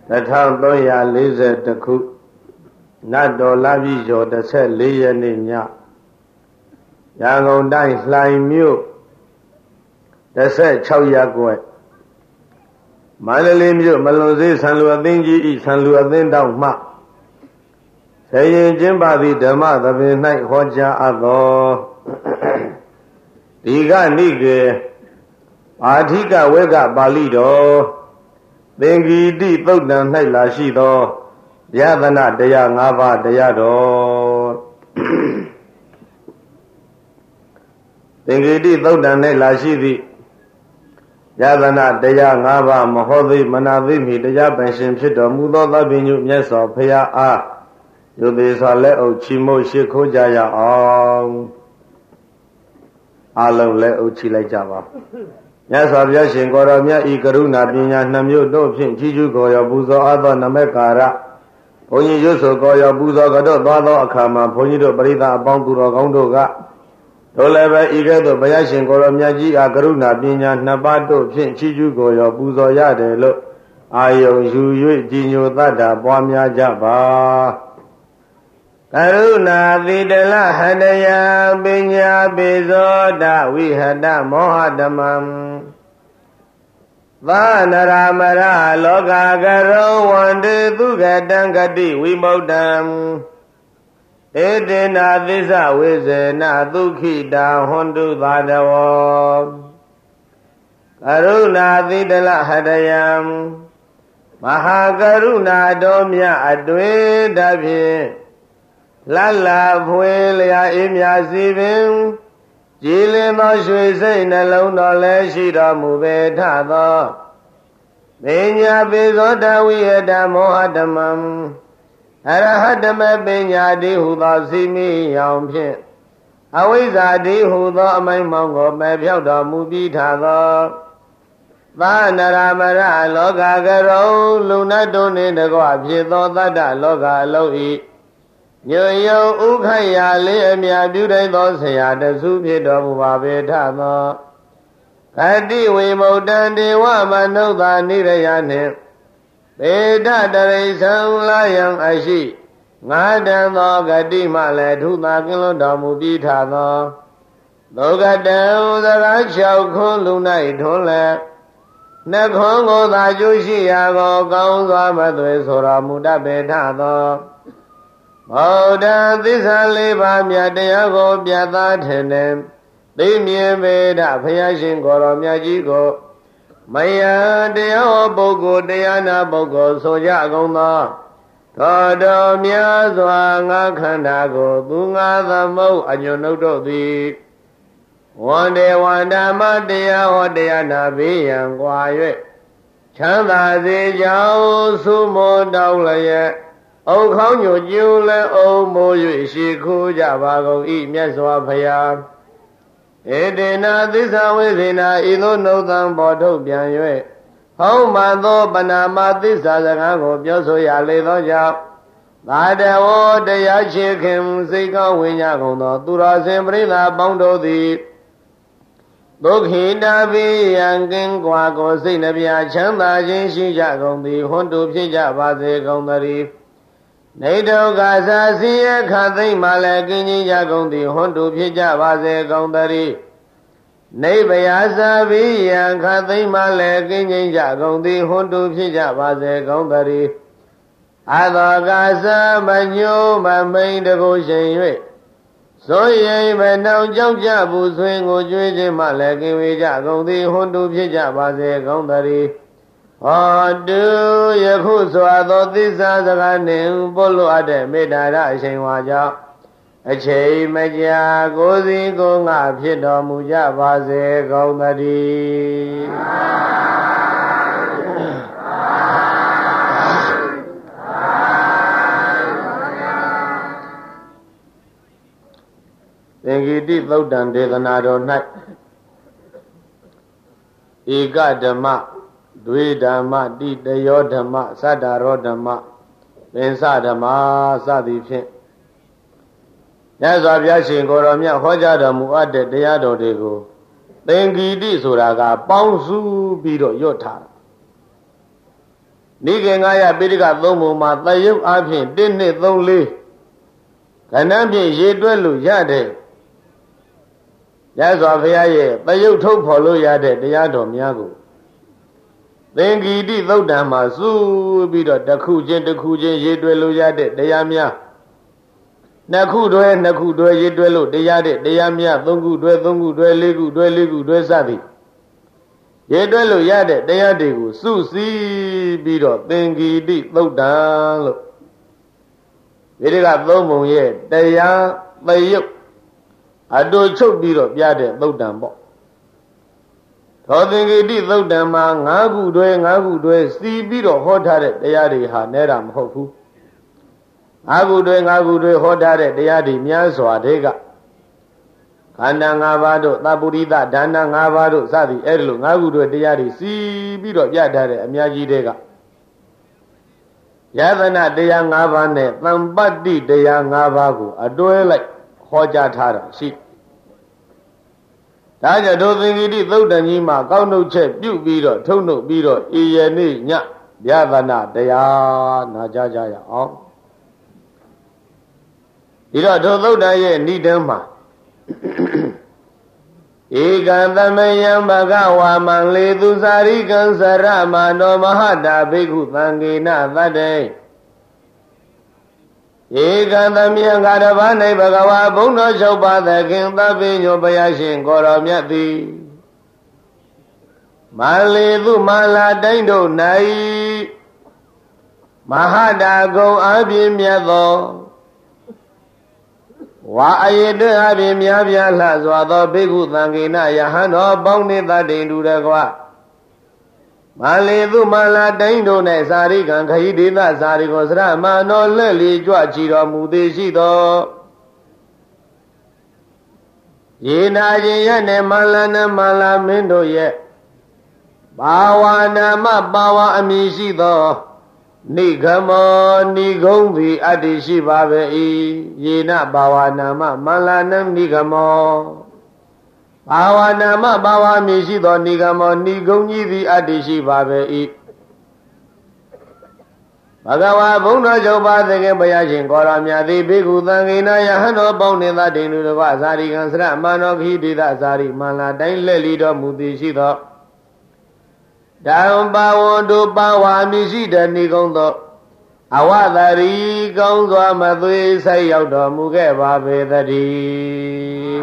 1340ခုနတ်တော်လပြည့်ကျော်14ရက်နေ့ညရန်ကုန်တိုင်းလှိုင်မြို့16ရပ်ကွက်မန္တလေးမြို့မလွန်စေးဆံလူအသင်းကြီးဤဆံလူအသင်းတောက်မှဆယ်ရင်ကျင်းပသည့်ဓမ္မသဘင်၌ဟောကြားအပ်သောဒီကနိကေအာဓိကဝေကပါဠိတော်သင်္ကီတိသုတ်တံ၌လာရှိသောယသနာတရား၅ပါးတရားတော်သင်္ကီတိသုတ်တံ၌လာရှိသည့်ယသနာတရား၅ပါးမဟောသိမနာသိမီတရားပင်ရှင်ဖြစ်တော်မူသောသဗ္ဗညုမြတ်စွာဘုရားအားယုသေးစွာလက်အုပ်ချီးမွမ်းရှိခိုးကြရအောင်အလုံးလက်အုပ်ချီးလိုက်ကြပါမြတ်စွာဘုရားရှင်ကိုရောမြတ်ဤကရုဏာပညာနှမျိုးတို့ဖြင့်ကြီးကျူးကိုရောပူဇော်အပ်သောနမေကာရဘုန်းကြီးရွတ်ဆိုကိုရောပူဇော်ကတော့သွားသောအခါမှာဘုန်းကြီးတို့ပရိသတ်အပေါင်းသူတော်ကောင်းတို့ကတို့လည်းပဲဤကဲ့သို့ဘုရားရှင်ကိုရောမြတ်ကြီးအားကရုဏာပညာနှစ်ပါးတို့ဖြင့်ကြီးကျူးကိုရောပူဇော်ရတယ်လို့အာယုံယူ၍ကြည်ညိုတတ်တာပွားများကြပါကရုဏာသီတလဟတယပညာပိဇောတဝိဟတမောဟဓမ္မံသာနရမရလောကကရောဝန္တေသူကတံဂတိဝိမု ktံ ဧတေနာသစ္စာဝိဇေနဒုက္ခိတာဟွန်တုသာတဝောကရုဏာသီတလဟတယံမဟာကရုဏာတော်မြတ်အတွေ့တဖြင့်လလဖွေလျာအေးမြစီပင်ကြည်လင်သောရွှေစိတ်နှလုံးတော်လည်းရှိတော်မူပေထသောပညာပိဇောတဝိယတမောဟဓမ္မံအရဟတမပညာတိဟုသောစီမိယောင်ဖြင့်အဝိဇ္ဇာတိဟုသောအမိုင်းမောင်ကိုပယ်ဖြောက်တော်မူပြီးထသောသာနရမရလောကကရုံလူနတ်တို့နှင့်တကွဖြစ်သောတတ္တလောကအလုံးဤညွယုံဥခိုက်ရာလေးအမြပြုတိုင်းသောဆရာတစုဖြစ်တော်မူပါပေထသောဂတိဝိမု ktံ ဒေဝမနုဿာနိရယနှင့်ပေဒတရိသံလာယံအရှိငါတံသောဂတိမှလည်းထုသာကင်းလွတ်တော်မူပြီးထသောသောကတံစကား6ခွန်းလူ၌ထွန်းလည်းနှခွန်းကိုသာကျိုးရှိရာကိုကောင်းစွာမသွေဆိုတော်မူတတ်ပေထသောဗုဒ္ဓသစ္စာ၄ပါးမြတ်တရားကိုပြသထင်တယ်သိမြင်ပေဒဘုရားရှင်ကိုရောမြတ်ကြီးကိုမယတရားဟောပုဂ္ဂိုလ်တရားနာပုဂ္ဂိုလ်ဆိုကြကုန်သောသောတော်များစွာငါခန္ဓာကိုသူငါသမုတ်အညွန်တို့တို့သည်ဝန္တေဝန္ဓမ္မတရားဟောတရားနာပေးရန်ကွာ၍ချမ်းသာစေကြောင်းသုမောတောင်းလျက်အုတ်ခေါင်းညိုကျူးလဲအုံမိုး၍ရှိခိုးကြပါကုန်၏မြတ်စွာဘုရားဧတေနာသစ္စာဝိသေနာဤသို့နှုတ်သံပေါ်ထုတ်ပြန်၍ဟောမှန်သောပဏာမသစ္စာစကားကိုပြောဆိုရလေသောကြောင့်သာတဝောတရားရှိခင်စိတ်ကောင်းဝိညာကုန်သောသူတော်စင်ပရိသတ်ပေါင်းတို့သည်ဒုက္ခိတာပိယံကင်းကွာကိုစိတ်နှပြချမ်းသာခြင်းရှိကြကုန်သည်ဟွန်းတုဖြစ်ကြပါစေကုန်သတည်းနေဒုက္ခသာစီယခသိမ့်မှလည်းကင်းကြီးကြကုန်သည်ဟွန်းတုဖြစ်ကြပါစေကုန်သတည်းနေဗယာသာပိယံခသိမ့်မှလည်းကင်းကြီးကြကုန်သည်ဟွန်းတုဖြစ်ကြပါစေကုန်သတည်းအသောကာသမညိုမမိန်တကုရှင်၍ဆိုရင်မနှောင်ကြောက်ကြဘူးဆွေးကိုကြွေးခြင်းမှလည်းကင်းဝေကြကုန်သည်ဟွန်းတုဖြစ်ကြပါစေကုန်သတည်းဟောတုယခုစွာသောသစ္စာစကားနှင့်ပို့လို့အပ်တဲ့မေတ္တာရအချိန်ဝါကြောင့်အချိန်မကြာကိုယ်စီကိုယ်ငါဖြစ်တော်မူကြပါစေကုန်သတည်းသင်္ကီတိသုတ်တံဒေသနာတော်၌ဧကဓမ္မဒွေဓမ္မတိတယောဓမ္မသတ္တရောဓမ္မပင်စဓမ္မစသည်ဖြင့်မြတ်စွာဘုရားရှင်ကိုယ်တော်မြတ်ဟောကြားတော်မူအပ်တဲ့တရားတော်တွေကိုသင်္ကီတိဆိုတာကပေါင်းစုပြီးတော့ရွတ်ထားတာနိကေ900ပိဋက3ပုံမှာတယုတ်အဖြစ်1 2 3 4ခဏဖြင့်ရေတွက်လို့ရတဲ့ရသော်ဘုရားရဲ့တယုတ်ထုတ်ဖော်လို့ရတဲ့တရားတော်များကိုသင်္ကီတိသုတ်တံမှာစုပြီးတော့တစ်ခုချင်းတစ်ခုချင်းရေတွက်လို့ရတဲ့တရားများနှစ်ခုတွဲရေတွက်လို့တရားတဲ့တရားများသုံးခုတွဲလေးခုတွဲစသည်ရေတွက်လို့ရတဲ့တရားတွေကိုစုစည်းပြီးတော့သင်္ကီတိသုတ်တံလို့ဒီကသုံးပုံရဲ့တရားတယုတ်အတူချုပ်ပြီးတော့ပြတဲ့သုတ်တံပေါ့သောသင်္ကေတိသုတ်တံမှာ5ခုတွဲစီးပြီးတော့ဟောထားတဲ့တရားတွေဟာနဲတာမဟုတ်ဘူး5ခုတွဲဟောထားတဲ့တရားတွေများစွာတွေကခန္ဓာ5ပါးတို့သဗ္ဗုရိသဒါန5ပါးတို့စသည်အဲ့ဒီလို5ခုတွဲတရားတွေစီးပြီးတော့ပြထားတဲ့အများကြီးတွေကယသနာတရား5ပါးနဲ့သံပတ္တိတရား5ပါးကိုအတွဲလိုက်ဟောကြားထားတာရှိဒါကြောင့်ဒုသင်္ကိတိသုတ်တန်ကြီးမှာကောက်နှုတ်ချက်ပြုတ်ပြီးတော့ထုတ်နှုတ်ပြီးတော့ဤယနေ့ညယသနာတရားနာကြကြရအောင်ဒီတော့ဒုသုတ်တန်ရဲ့ဏိဒံမှာဧကံသမယံဘဂဝါမံလေသူစာရိကံစရမနောမဟတာဘိက္ခုသံဃေနသတ္တေဧကံသမယံကာတဘာ၌ဘဂဝါဘုံတော်6ပါးသခင်သဗ္ဗညောဘုရားရှင်ကိုရောမြတ်သည်မလေသူမလာတိုင်းတို့၌မဟတာကုံအပြည့်မြတ်သောဝါအယေတအပြည့်များပြားလှစွာသောဘိက္ခုသံဃေနယဟန်တော်ပေါင်းနှင့်တတိန်တူတကွမလေသူမလာတိုင်းတို့၌စာရိကံခရီးဒေသစာရိကိုစရမနောလက်လီကြွချီတော်မူသည်ရှိသောယေနာခြင်းရနှင့်မလာနမလာမင်းတို့ရဲ့ဘာဝနာမပါဝါအမည်ရှိသောနိဂမောနိဂုံးသည်အတ္တိရှိပါပေ၏ယေနဘာဝနာမမလာနနိဂမောဘာဝနာမဘာဝမည်ရှိသောနိဂမောနိဂုံးကြီးသည်အတ္တိရှိပါပေ၏ဘဂဝါဘုံတော်ချုပ်ပါသခင်ဘုရားရှင်ကိုရောမြတ်သည်ဘိက္ခုသံဃေနယဟန်တော်ပေါင်းနှင့်သာတိန်လူတကွဇာတိကံစရမနောခိတိသဇာတိမန္လာတိုင်းလက်လီတော်မူသည်ရှိသောတံပါဝန္တုပါဝါမည်ရှိတဲ့နိဂုံးသောအဝသရီကောင်းစွာမသွေးဆိုင်ရောက်တော်မူခဲ့ပါပေသတည်း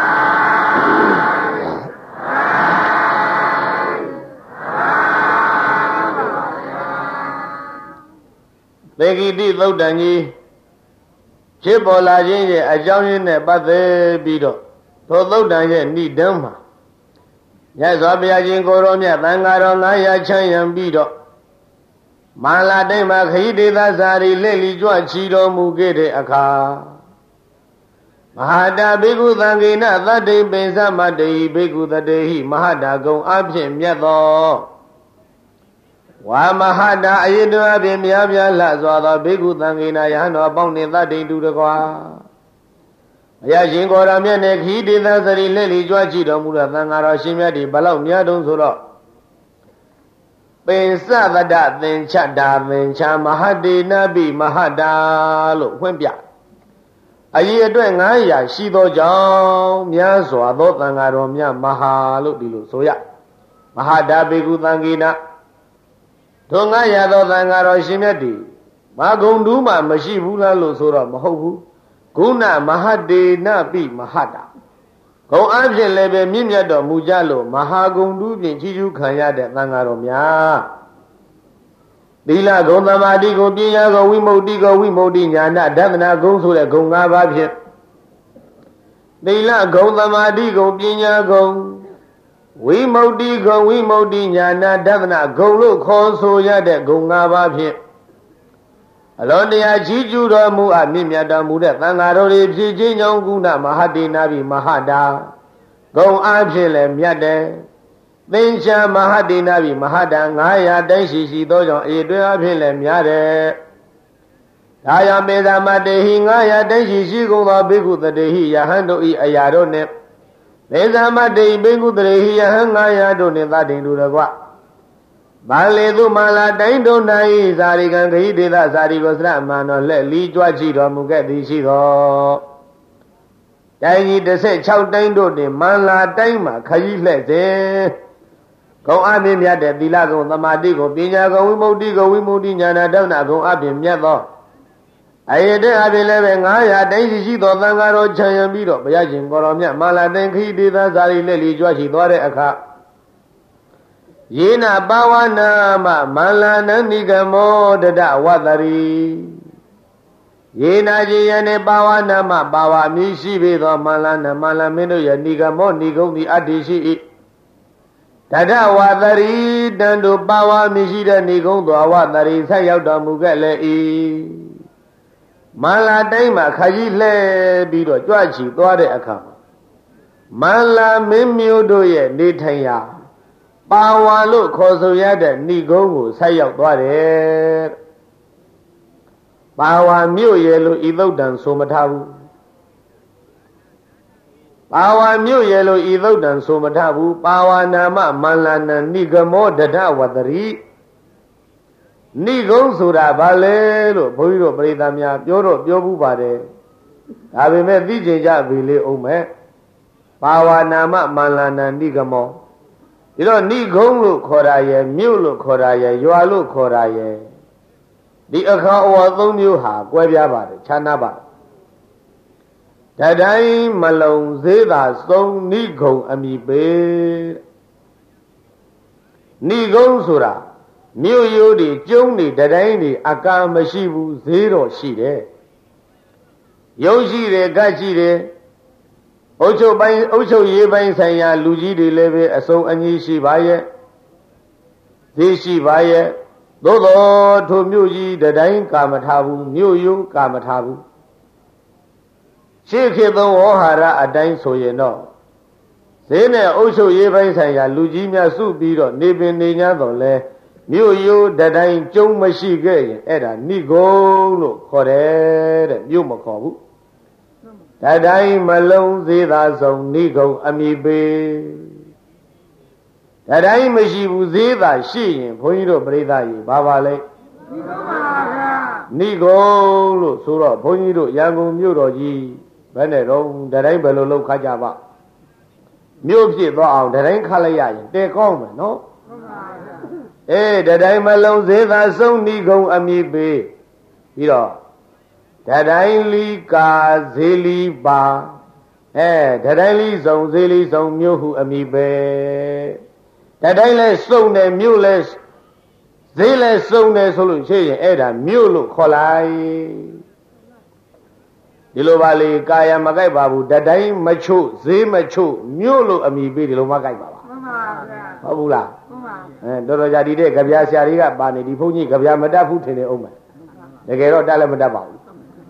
သေကိတိသုတ်တန်ကြီးဖြစ်ပေါ်လာခြင်းရဲ့အကြောင်းရင်းနဲ့ပတ်သက်ပြီးတော့ထိုသုတ်တန်ရဲ့ဏိဒံမှာမြတ်စွာဘုရားရှင်ကိုရောမြတ်သံဃာတော်900ချမ်းရံပြီးတော့မန္လာတိုင်းမှာခရီးဒေသစာရီလက်လီကြွချီတော်မူခဲ့တဲ့အခါမဟာတာဘိက္ခုသံဃေနသတ္တိပိသမတ္တိဘိက္ခုတတေဟိမဟာတာကုံအဖြစ်မြတ်သောဝါမဟာတာအယေတအဖြစ်များပြားလှစွာသောဘိက္ခုသံဃေနယဟန်တော်ပေါင်းနှင့်သတ္တိတူတကွာဘုရားရှင်ကိုရောမြတ်နဲ့ခီးဒေသစရီလက်လီကြွချီတော်မူသောသံဃာတော်ရှင်မြတ်ဒီဘလောက်များတုံးဆိုတော့ပင်စသတ္တသင်္ချတာသင်္ချာမဟာတေနပိမဟာတာလို့ဖွင့်ပြအရေးအတွက်900ရှိသောကြောင့်များစွာသောသံဃာတော်များမဟာလို့ဒီလိုဆိုရမဟာတာဘိက္ခုသံဃေနထို900သောသံဃာတော်ရှင်မြတ်ဒီမဂုံတူးမှမရှိဘူးလားလို့ဆိုတော့မဟုတ်ဘူးဂုဏမဟာတေနပိမဟာတာဂုံအဖြစ်လည်းပဲမြင့်မြတ်တော်မူကြလို့မဟာဂုံတူးဖြင့်ချီးကျူးခံရတဲ့သံဃာတော်များသီလဂုံသမာဓိဂုံပညာဂုံဝိမု ക്തി ညာနာဒသနာဂုံဆိုတဲ့ဂုံ5ပါးဖြင့်သီလဂုံသမာဓိဂုံပညာဂုံဝိမု ക്തി ညာနာဒသနာဂုံလို့ခေါ်ဆိုရတဲ့ဂုံ5ပါးဖြင့်အလောတရားချီးကျူးတော်မူအပ်မြင့်မြတ်တော်မူတဲ့သံဃာတော်တွေဖြစ်ခြင်းကြောင့်ကုဏမဟာတေနာပိမဟာတာဂုံအားဖြင့်လည်းမြတ်တယ်သင်္ချာမဟာတေနာပိမဟာတာ900တိုင်းရှိသောကြောင့်အေတွဲအားဖြင့်လည်းများတယ်ဒါကြောင့်ပေသမတေဟိ900တိုင်းရှိကုန်သောဘိက္ခုတတေဟိယဟန်တို့ဤအရာတို့နှင့်ပေသမတေဟိဘိက္ခုတတေဟိယဟန်900တို့နှင့်သတိလူတကွဘာလေသူမလာတိုင်းတုံနိုင်ဇာရိကံခရီးဒေသဇာရိကိုစရမန်တော်လက်လီကြွချီတော်မူခဲ့သည်ရှိသောတိုင်းကြီး16တိုင်းတို့တွင်မန္လာတိုင်းမှာခရီးလှည့်စဉ်ဂုံအပြင်းမြတ်တဲ့သီလဂုံသမာဓိဂုံပညာဂုံဝိမု ക്തി ဂုံဝိမု ക്തി ဉာဏဒုဏဂုံအပြင်းမြတ်သောအယေတဲ့အပြင်းလည်းပဲ900တိုင်းရှိသောသံဃာတော်ခြံရံပြီးတော့ဘုရားရှင်ကိုတော်မြတ်မန္လာတိုင်းခရီးဒေသဇာရိလက်လီကြွချီသွားတဲ့အခါယေနပါဝနာမမန္လာနန္ဒီကမောတတဝတ္တရီယေနာကျေယနေပါဝနာမပါဝမြည်ရှိပေသောမန္လာနမန္လာမင်းတို့ရဲ့ဏိကမောဏိကုံသည်အတ္တိရှိ၏တတဝတ္တရီတန်တို့ပါဝမြည်ရှိတဲ့ဏိကုံသောဝတ္တရီဆက်ရောက်တော်မူခဲ့လေ၏မန္လာတိုင်းမှာခကြီးလှဲပြီးတော့ကြွချီသွားတဲ့အခါမန္လာမင်းမျိုးတို့ရဲ့နေထိုင်ရာပါဝါလို့ခေါ်ဆိုရတဲ့ဏိကုံးကိုဆက်ရောက်သွားတယ်ပါဝါမြို့ရဲ့လို့ဤသုတ်တံဆိုမထားဘူးပါဝါမြို့ရဲ့လို့ဤသုတ်တံဆိုမထားဘူးပါဝါနာမမန္လာနံဏိကမောတထဝတ္တရိဏိကုံးဆိုတာဘာလဲလို့ဘုန်းကြီးတို့ပရိသတ်များပြောဘူးပါတယ်ဒါပေမဲ့သိကျင်ကြပြီလေအောင်မဲ့ပါဝါနာမမန္လာနံဏိကမောဒီတော့ဏိကုံးလို့ခေါ်တာရဲ့မြို့လို့ခေါ်တာရဲ့ရွာလို့ခေါ်တာရဲ့ဒီအခါအဝသုံးမျိုးဟာကွဲပြားပါတယ်ခြားနားပါတယ်တတိုင်းမလုံးသေးသာသုံးဏိကုံအမိပေဏိကုံဆိုတာမြို့ရိုးတွေကျုံးတွေတတိုင်းတွေအကာမရှိဘူးဈေးတော့ရှိတယ်ရုပ်ရှိတယ်ကတ်ရှိတယ်အုပ်ချုပ်ရေးပိုင်းဆိုင်ရာလူကြီးတွေလည်းပဲအစုံအညီရှိပါရဲ့ဈေးရှိပါရဲ့သို့တော်ထိုမြို့ကြီးတတိုင်းကာမထားဘူးမြို့ရိုးကာမထားဘူးရှေ့ခေတ်သောဝေါဟာရအတိုင်းဆိုရင်တော့ဈေးနဲ့အုပ်ချုပ်ရေးပိုင်းဆိုင်ရာလူကြီးများစုပြီးတော့နေပင်နေ냐တော့လဲမြို့ရိုးတတိုင်းကျုံမရှိခဲ့ရင်အဲ့ဒါဏိကုံလို့ခေါ်တယ်တဲ့မြို့မခေါ်ဘူးတတိုင်းမလုံးသေးသာဆုံးဏိကုံအမိပေတတိုင်းမရှိဘူးသေးသာရှိရင်ဘုန်းကြီးတို့ပရိသတ်ကြီးဘာပါလဲဏိကုံလို့ဆိုတော့ဘုန်းကြီးတို့ရန်ကုန်မြို့တော်ကြီးဘယ်နဲ့တော့တတိုင်းဘယ်လိုလုပ်ခါကြပါမြို့ဖြစ်သွားအောင်တတိုင်းခါလိုက်ရရင်တဲကောင်းမယ်နော်တတိုင်းမလုံးသေးသာဆုံးဏိကုံအမိပေပြီးတော့တတိုင်းလီကာဇေလီပါတတိုင်းလီဆုံးဇေလီဆုံးမြို့ဟုအမိပဲတတိုင်းလဲစုံတယ်မြို့လဲဈေးလဲစုံတယ်ဆိုလို့ရှိရင်အဲ့ဒါမြို့လို့ခေါ်လိုက်ဒီလိုပါလေကာယမကိုက်ပါဘူးတတိုင်းမချို့ဈေးမချို့မြို့လို့အမိပေးဒီလိုမကိုက်ပါမှန်ပါဗျာဟုတ်ဘူးလားမှန်ပါတော်တော်ကြာဒီတဲ့ကြပြာဆရာကြီးကပါနေဒီဘုန်းကြီးကြပြာမတတ်ဘူးထင်တယ်အောင်မယ်တကယ်တော့တတ်လည်းမတတ်ပါဘူး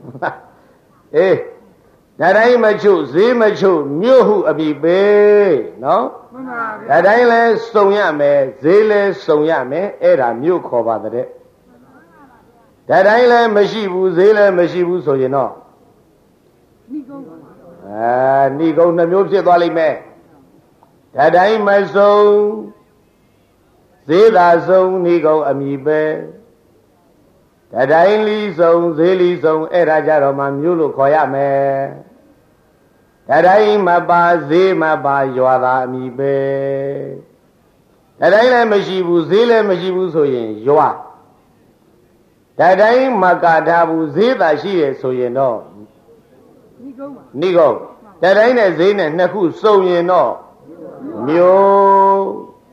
တတိုင်းမချို့ဈေးမချို့မြို့ဟုအမိပေးနော်မှန်ပါဗျာတတိုင်းလဲစုံရမယ်ဈေးလဲစုံရမယ်အဲ့ဒါမြို့ခေါ်ပါတဲ့တတိုင်းလဲမရှိဘူးဈေးလဲမရှိဘူးဆိုရင်တော့ဏိကုံဏိကုံနှမျိုးဖြစ်သွားလိမ့်မယ်တတိုင်းမစုံဈေးသာစုံဏိကုံအမိပဲတတိုင်းလီစုံဈေးလီစုံအဲ့ဒါကြတော့မှမြို့လို့ခေါ်ရမယ်တတိုင်းမပါဈေးမပါရွာသာအမိပဲတတိုင်းလည်းမရှိဘူးဈေးလည်းမရှိဘူးဆိုရင်ရွာတတိုင်းမကထားဘူးဈေးသာရှိရဆိုရင်တော့ဏိကုံတတိုင်းနဲ့ဈေးနဲ့နှစ်ခုစုံရင်တော့မြို့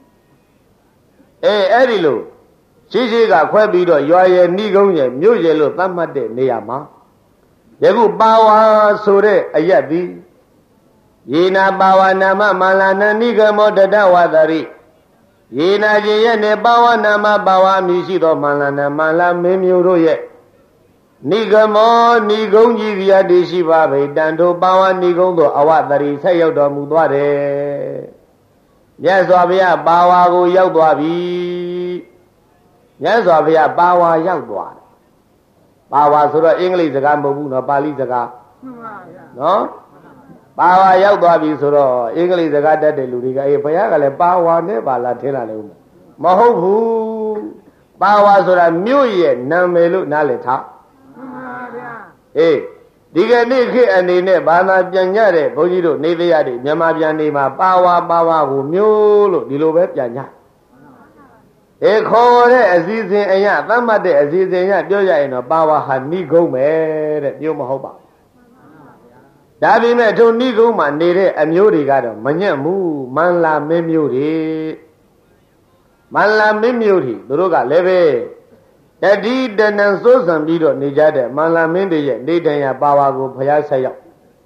အဲ့ဒီလိုရှိကခွဲပြီးတော့ရွာရဲ့ဏိကုံရဲ့မြို့ရဲ့လို့သတ်မှတ်တဲ့နေရာမှာယခုပါဝါဆိုတဲ့အယက်သည်ယေနာပါဝနာမမန္လာနဏိကမောတတဝတ္တရိယေနာကျေရဲ့နေပါဝနာမပါဝါမြည်ရှိသောမန္လာနမန္လာမင်းမျိုးတို့ရဲ့ဏိကမောဏိကုံကြီးပြတိရှိပါဗေတန်ထိုပါဝါဏိကုံသို့အဝတ္တရိဆက်ရောက်တော်မူသွားတယ်မြတ်စွာဘုရားပါဝါကိုရောက်သွားပြီမြတ်စွာဘုရားပါဝါရောက်သွားတယ်ပါဝါဆိုတော့အင်္ဂလိပ်စကားမဟုတ်ဘူးနော်ပါဠိစကားမှန်ပါဗျာနော်ပါဝါရောက်သွားပြီဆိုတော့အင်္ဂလိပ်စကားတတ်တဲ့လူတွေကဘုရားကလည်းပါဝါနဲ့ပါလားထင်လာတယ်ဦးမမဟုတ်ဘူးပါဝါဆိုတာမြို့ရဲ့နာမည်လို့နားလည်ထားမှန်ပါဗျာအေးဒီကနေ့ခေတ်အနေနဲ့ဘာသာပြန်ကြတဲ့ဘုန်းကြီးတို့နေတရားတွေမြန်မာပြန်နေမှာပါဝါကိုမျိုးလို့ဒီလိုပဲပြန်ကြအေးခေါ်တဲ့အစည်းအဝေးအရာသတ်မှတ်တဲ့အစည်းအဝေးရပြောရရင်တော့ပါဝါဟာဏိဂုံးပဲတဲ့ပြောမဟုတ်ပါဘူးဒါပေမဲ့ထိုဏိဂုံးမှာနေတဲ့အမျိုးတွေကတော့မညံ့ဘူးမန္လာမင်းမျိုးတွေမန္လာမင်းမျိုးတွေသူတို့ကလည်းပဲတတိတဏံစိုးစံပြီးတော့နေကြတဲ့မန္လာမင်းတွေရဲ့နေတိုင်ရပါဝါကိုဘုရားဆက်ရောက်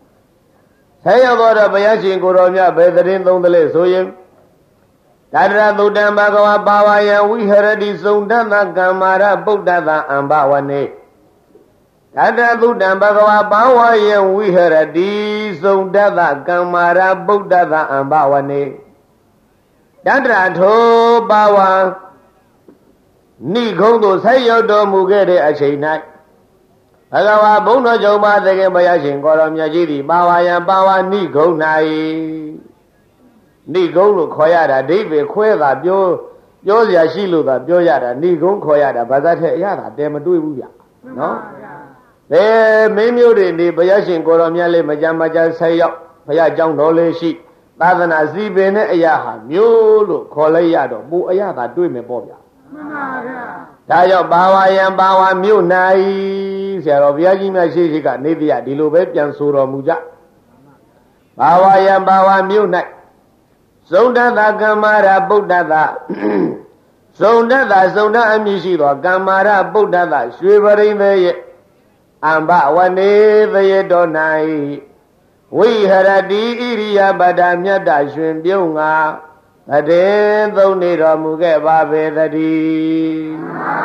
တော့ဘုရားရှင်ကိုတော်မြတ်ဘယ်သတင်းသုံးသလဲဆိုရင်တတရသုတ္တံဘဂဝါပါဝါယံဝိဟရတိစုံတသကမ္မာရပုဒ္ဒသအံဘဝနေတတရသုတ္တံဘဂဝါပါဝါယံဝိဟရတိစုံတသကမ္မာရပုဒ္ဒသအံဘဝနေတတရထောပါဝါနိဂုံးသို့ဆက်ရောက်တော်မူခဲ့တဲ့အချိန်၌ဘဂဝါဘုန်းတော်ချုပ်မသခင်ဘုရားရှင်ကိုတော်မြတ်ကြီးသည်ပါဝါယံပါဝါနိဂုံး၌နိဂုံးလို့ခေါ်ရတာဒိဗေခွဲတာပြောစရာရှိလို့သာပြောရတာနိဂုံးခေါ်ရတာဘာသာထက်အရတာတဲမတွေ့ဘူးဗျနော်ဘယ်မင်းမျိုးတွေနေဘုရားရှင်ကိုတော်မြတ်လေးမကြမ်းမကြမ်းဆက်ရောက်ဘုရားကျောင်းတော်လေးရှိသာသနာစီပင်တဲ့အရာဟာမျိုးလို့ခေါ်လိုက်ရတော့ပူအရတာတွေ့မယ်ပေါ့ဗျာမှန်ပါဗျာဒါကြောင့်ပါဝါယံပါဝါမြို့၌ဆရာတော်ဘုရားကြီးများရှိကနေတရားဒီလိုပဲပြန်ဆိုတော်မူကြပါဝါယံပါဝါမြို့၌စုံတသကမ္မာရပုဒ္ဒသစုံတအမည်ရှိသောကမ္မာရပုဒ္ဒသရွှေပရိသေရဲ့အမ္ဘဝနေသယေတော်၌ဝိဟရတိဣရိယပတ္တမြတ်တရှင်ပြုံးငါတည်သုံးနေတော်မူခဲ့ပါပေသတည်း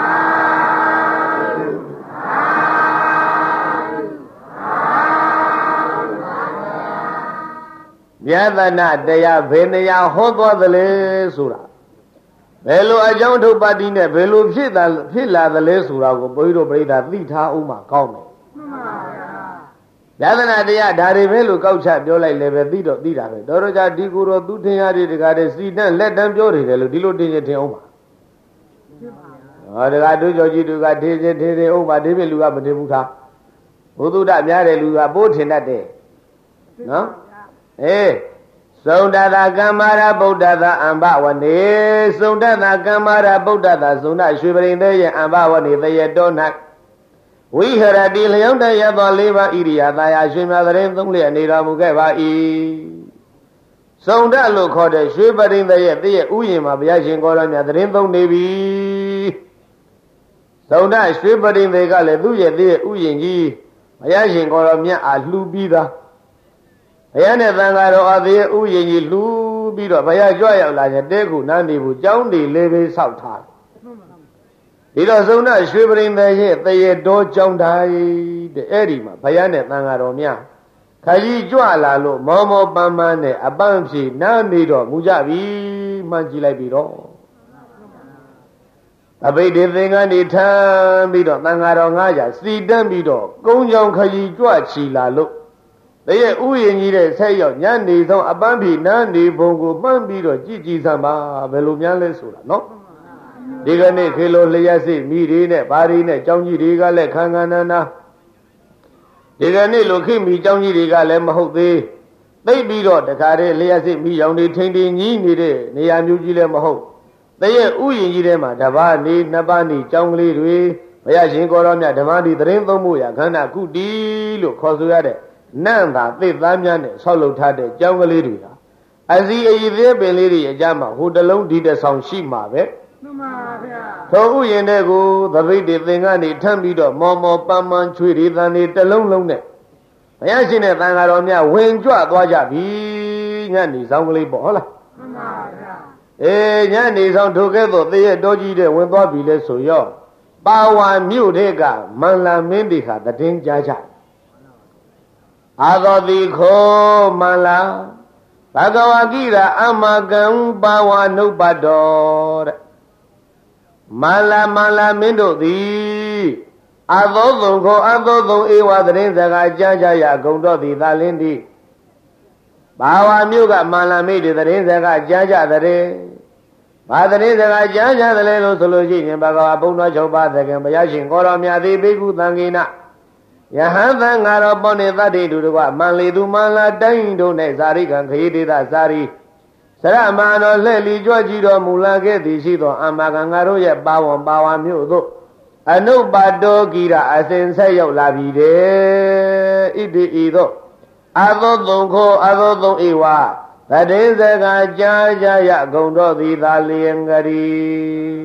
ယသနာတရားဘယ်နေရာဟောသွားသလဲဆိုတာဘယ်လိုအကြောင်းထုတ်ပါတိနဲ့ဘယ်လိုဖြစ်လာသလဲဆိုတာကိုဘုန်းကြီးတို့ပြိဿသိထားအောင်မှကောင်းတယ်မှန်ပါဗျာယသနာတရားဒါတွေပဲလို့ကောက်ချပြောလိုက်လည်းပဲသိတာပဲတော်ကြဒီကိုယ်တော်သူထင်ရတဲ့တကားတဲ့စီတန်းလက်တန်းပြောနေတယ်လို့ဒီလိုတင်ရင်ထင်အောင်ပါဟောတကားတို့ကြောကြီးတို့ကထင်အောင်ပါဒီပြလူကမထင်ဘူးသားဘုသူဒ္ဓများတဲ့လူကပိုးထင်တတ်တယ်နော်အေးစုံတသကမ္မာရဗုဒ္ဓသာအမ္ဘဝနေစုံတသကမ္မာရဗုဒ္ဓသာစုံတရွှေပရိသေရဲ့အမ္ဘဝနေသရေတော်၌ဝိဟရတိလျောင်းတရသော၄ပါးဣရိယာသာယာရွှေမြသရင်သုံးလျက်နေတော်မူခဲ့ပါ၏စုံတလို့ခေါ်တဲ့ရွှေပရိသေရဲ့တည့်ရဲ့ဥယျာဉ်မှာဘုရားရှင်ကိုယ်တော်မြတ်သရင်သုံးနေပြီစုံတရွှေပရိသေကလည်းသူ့ရဲ့တည့်ရဲ့ဥယျာဉ်ကြီးဘုရားရှင်ကိုယ်တော်မြတ်အားလှူပြီးသားဘုရားနဲ့သံဃာတော်အသေးဥယျာဉ်ကြီးလှူပြီးတော့ဘုရားကြွရောက်လာရင်တဲခုနန်းနေဘူးကျောင်းတွေလေးပဲဆောက်ထားဒီတော့စုံနာရွှေပရိသေရဲ့တရေတော်ကျောင်းတိုင်းတဲ့အဲ့ဒီမှာဘုရားနဲ့သံဃာတော်များခကြီးကြွလာလို့မောပန်းနဲ့အပန်းဖြေနားနေတော့မူကြပြီမှန်းကြည့်လိုက်ပြီတော့အဘိဓိသင်္ကန်းဒီထမ်းပြီးတော့သံဃာတော်900စီတန်းပြီးတော့ကုန်းကြောင်ခကြီးကြွချီလာလို့တရေဥယျာဉ်ကြီးတဲ့ဆက်ရောက်ညနေဆုံးအပန်းဖြေနားနေဘုံကိုမှန်းပြီးတော့ကြည်စမ်းပါဘယ်လိုများလဲဆိုတာနော်ဒီကနေ့ခေလိုလျက်စိမိတွေနဲ့ဘာတွေနဲ့ကြောင်းကြီးတွေကလည်းခံခံနာနာဒီကနေ့လိုခိမိကြောင်းကြီးတွေကလည်းမဟုတ်သေးသိပြီးတော့တခါတည်းလျက်စိမိရောင်တွေထိန်ထိန်ကြီးနေတဲ့နေရာမျိုးကြီးလည်းမဟုတ်တရဲ့ဥယျာဉ်ကြီးထဲမှာတပါးနေနှစ်ပါးနေကြောင်းကလေးတွေဘုရားရှင်ကိုရောမြတ်ဓမ္မတိသရင်သုံးဖို့ရခန္ဓာကုတီလို့ခေါ်ဆိုရတဲ့နန့်သာသိသားများနဲ့ဆောက်လုပ်ထားတဲ့ကြောင်းကလေးတွေဟာအစီအည်သေးပင်လေးတွေအကြမှာဟိုတလုံးဒီတစ်ဆောင်ရှိမှာပဲမှန်ပါဗျာထိုဥယျာဉ်တဲ့ကိုသပိတ်တွေသင်္ကနေထမ်းပြီးတော့မောပန်းချွေတွေတန်တွေတလုံးလုံးနဲ့ဘုရားရှင်နဲ့သံဃာတော်များဝင်ကြွသွားကြပြီညနေဆောင်ကလေးပေါ့ဟုတ်လားမှန်ပါဗျာအေးညနေဆောင်ထိုကဲ့သို့သေရတော်ကြီးတဲ့ဝင်သွားပြီလဲဆိုရောပါဝါမြို့တဲ့ကမန္လာမင်းတွေဟာတည်င်းကြားကြအာသောတိခောမန္လာဘဂဝါကိရာအမကံပါဝါနှုတ်ပတ်တော်တဲ့မန္လာမင်းတို့သည်အသောသုံခောအသောသုံဧဝသရင်စကားကြားကြရဂုံတော်သည်သာလင်းသည်ဘာဝမြို့ကမန္လာမိတ်သရင်စကားကြားကြတဲ့ဘဘာတည်းစကားကြားကြတယ်လို့ဆိုလို့ရှိရင်ဘဂဝါဘုံတော်ချုပ်ပါသခင်ဘုရားရှင်ကိုရောမြတ်သည်ဘိက္ခုသံဃိနယဟန်သံဃာတော်ပေါနေသတ္တိတုတကမန်လီသူမန်လာတိုင်းတို့၌ဇာရိကံခရီးဒေသဇာရိစရမန်တော်လှည့်လီကြွကြည့်တော်မူလာခဲ့သည်ရှိသောအမကံငါတို့ရဲ့ပါဝန်ပါဝါမြို့သို့အနုပါတောကိရအစဉ်ဆက်ရောက်လာပြီတဲ့ဣတိဤသို့အသောသုံခောအသောသုံဧဝတတိစကားကြားကြရဂုံတော်သည်သာလျင်ကလေး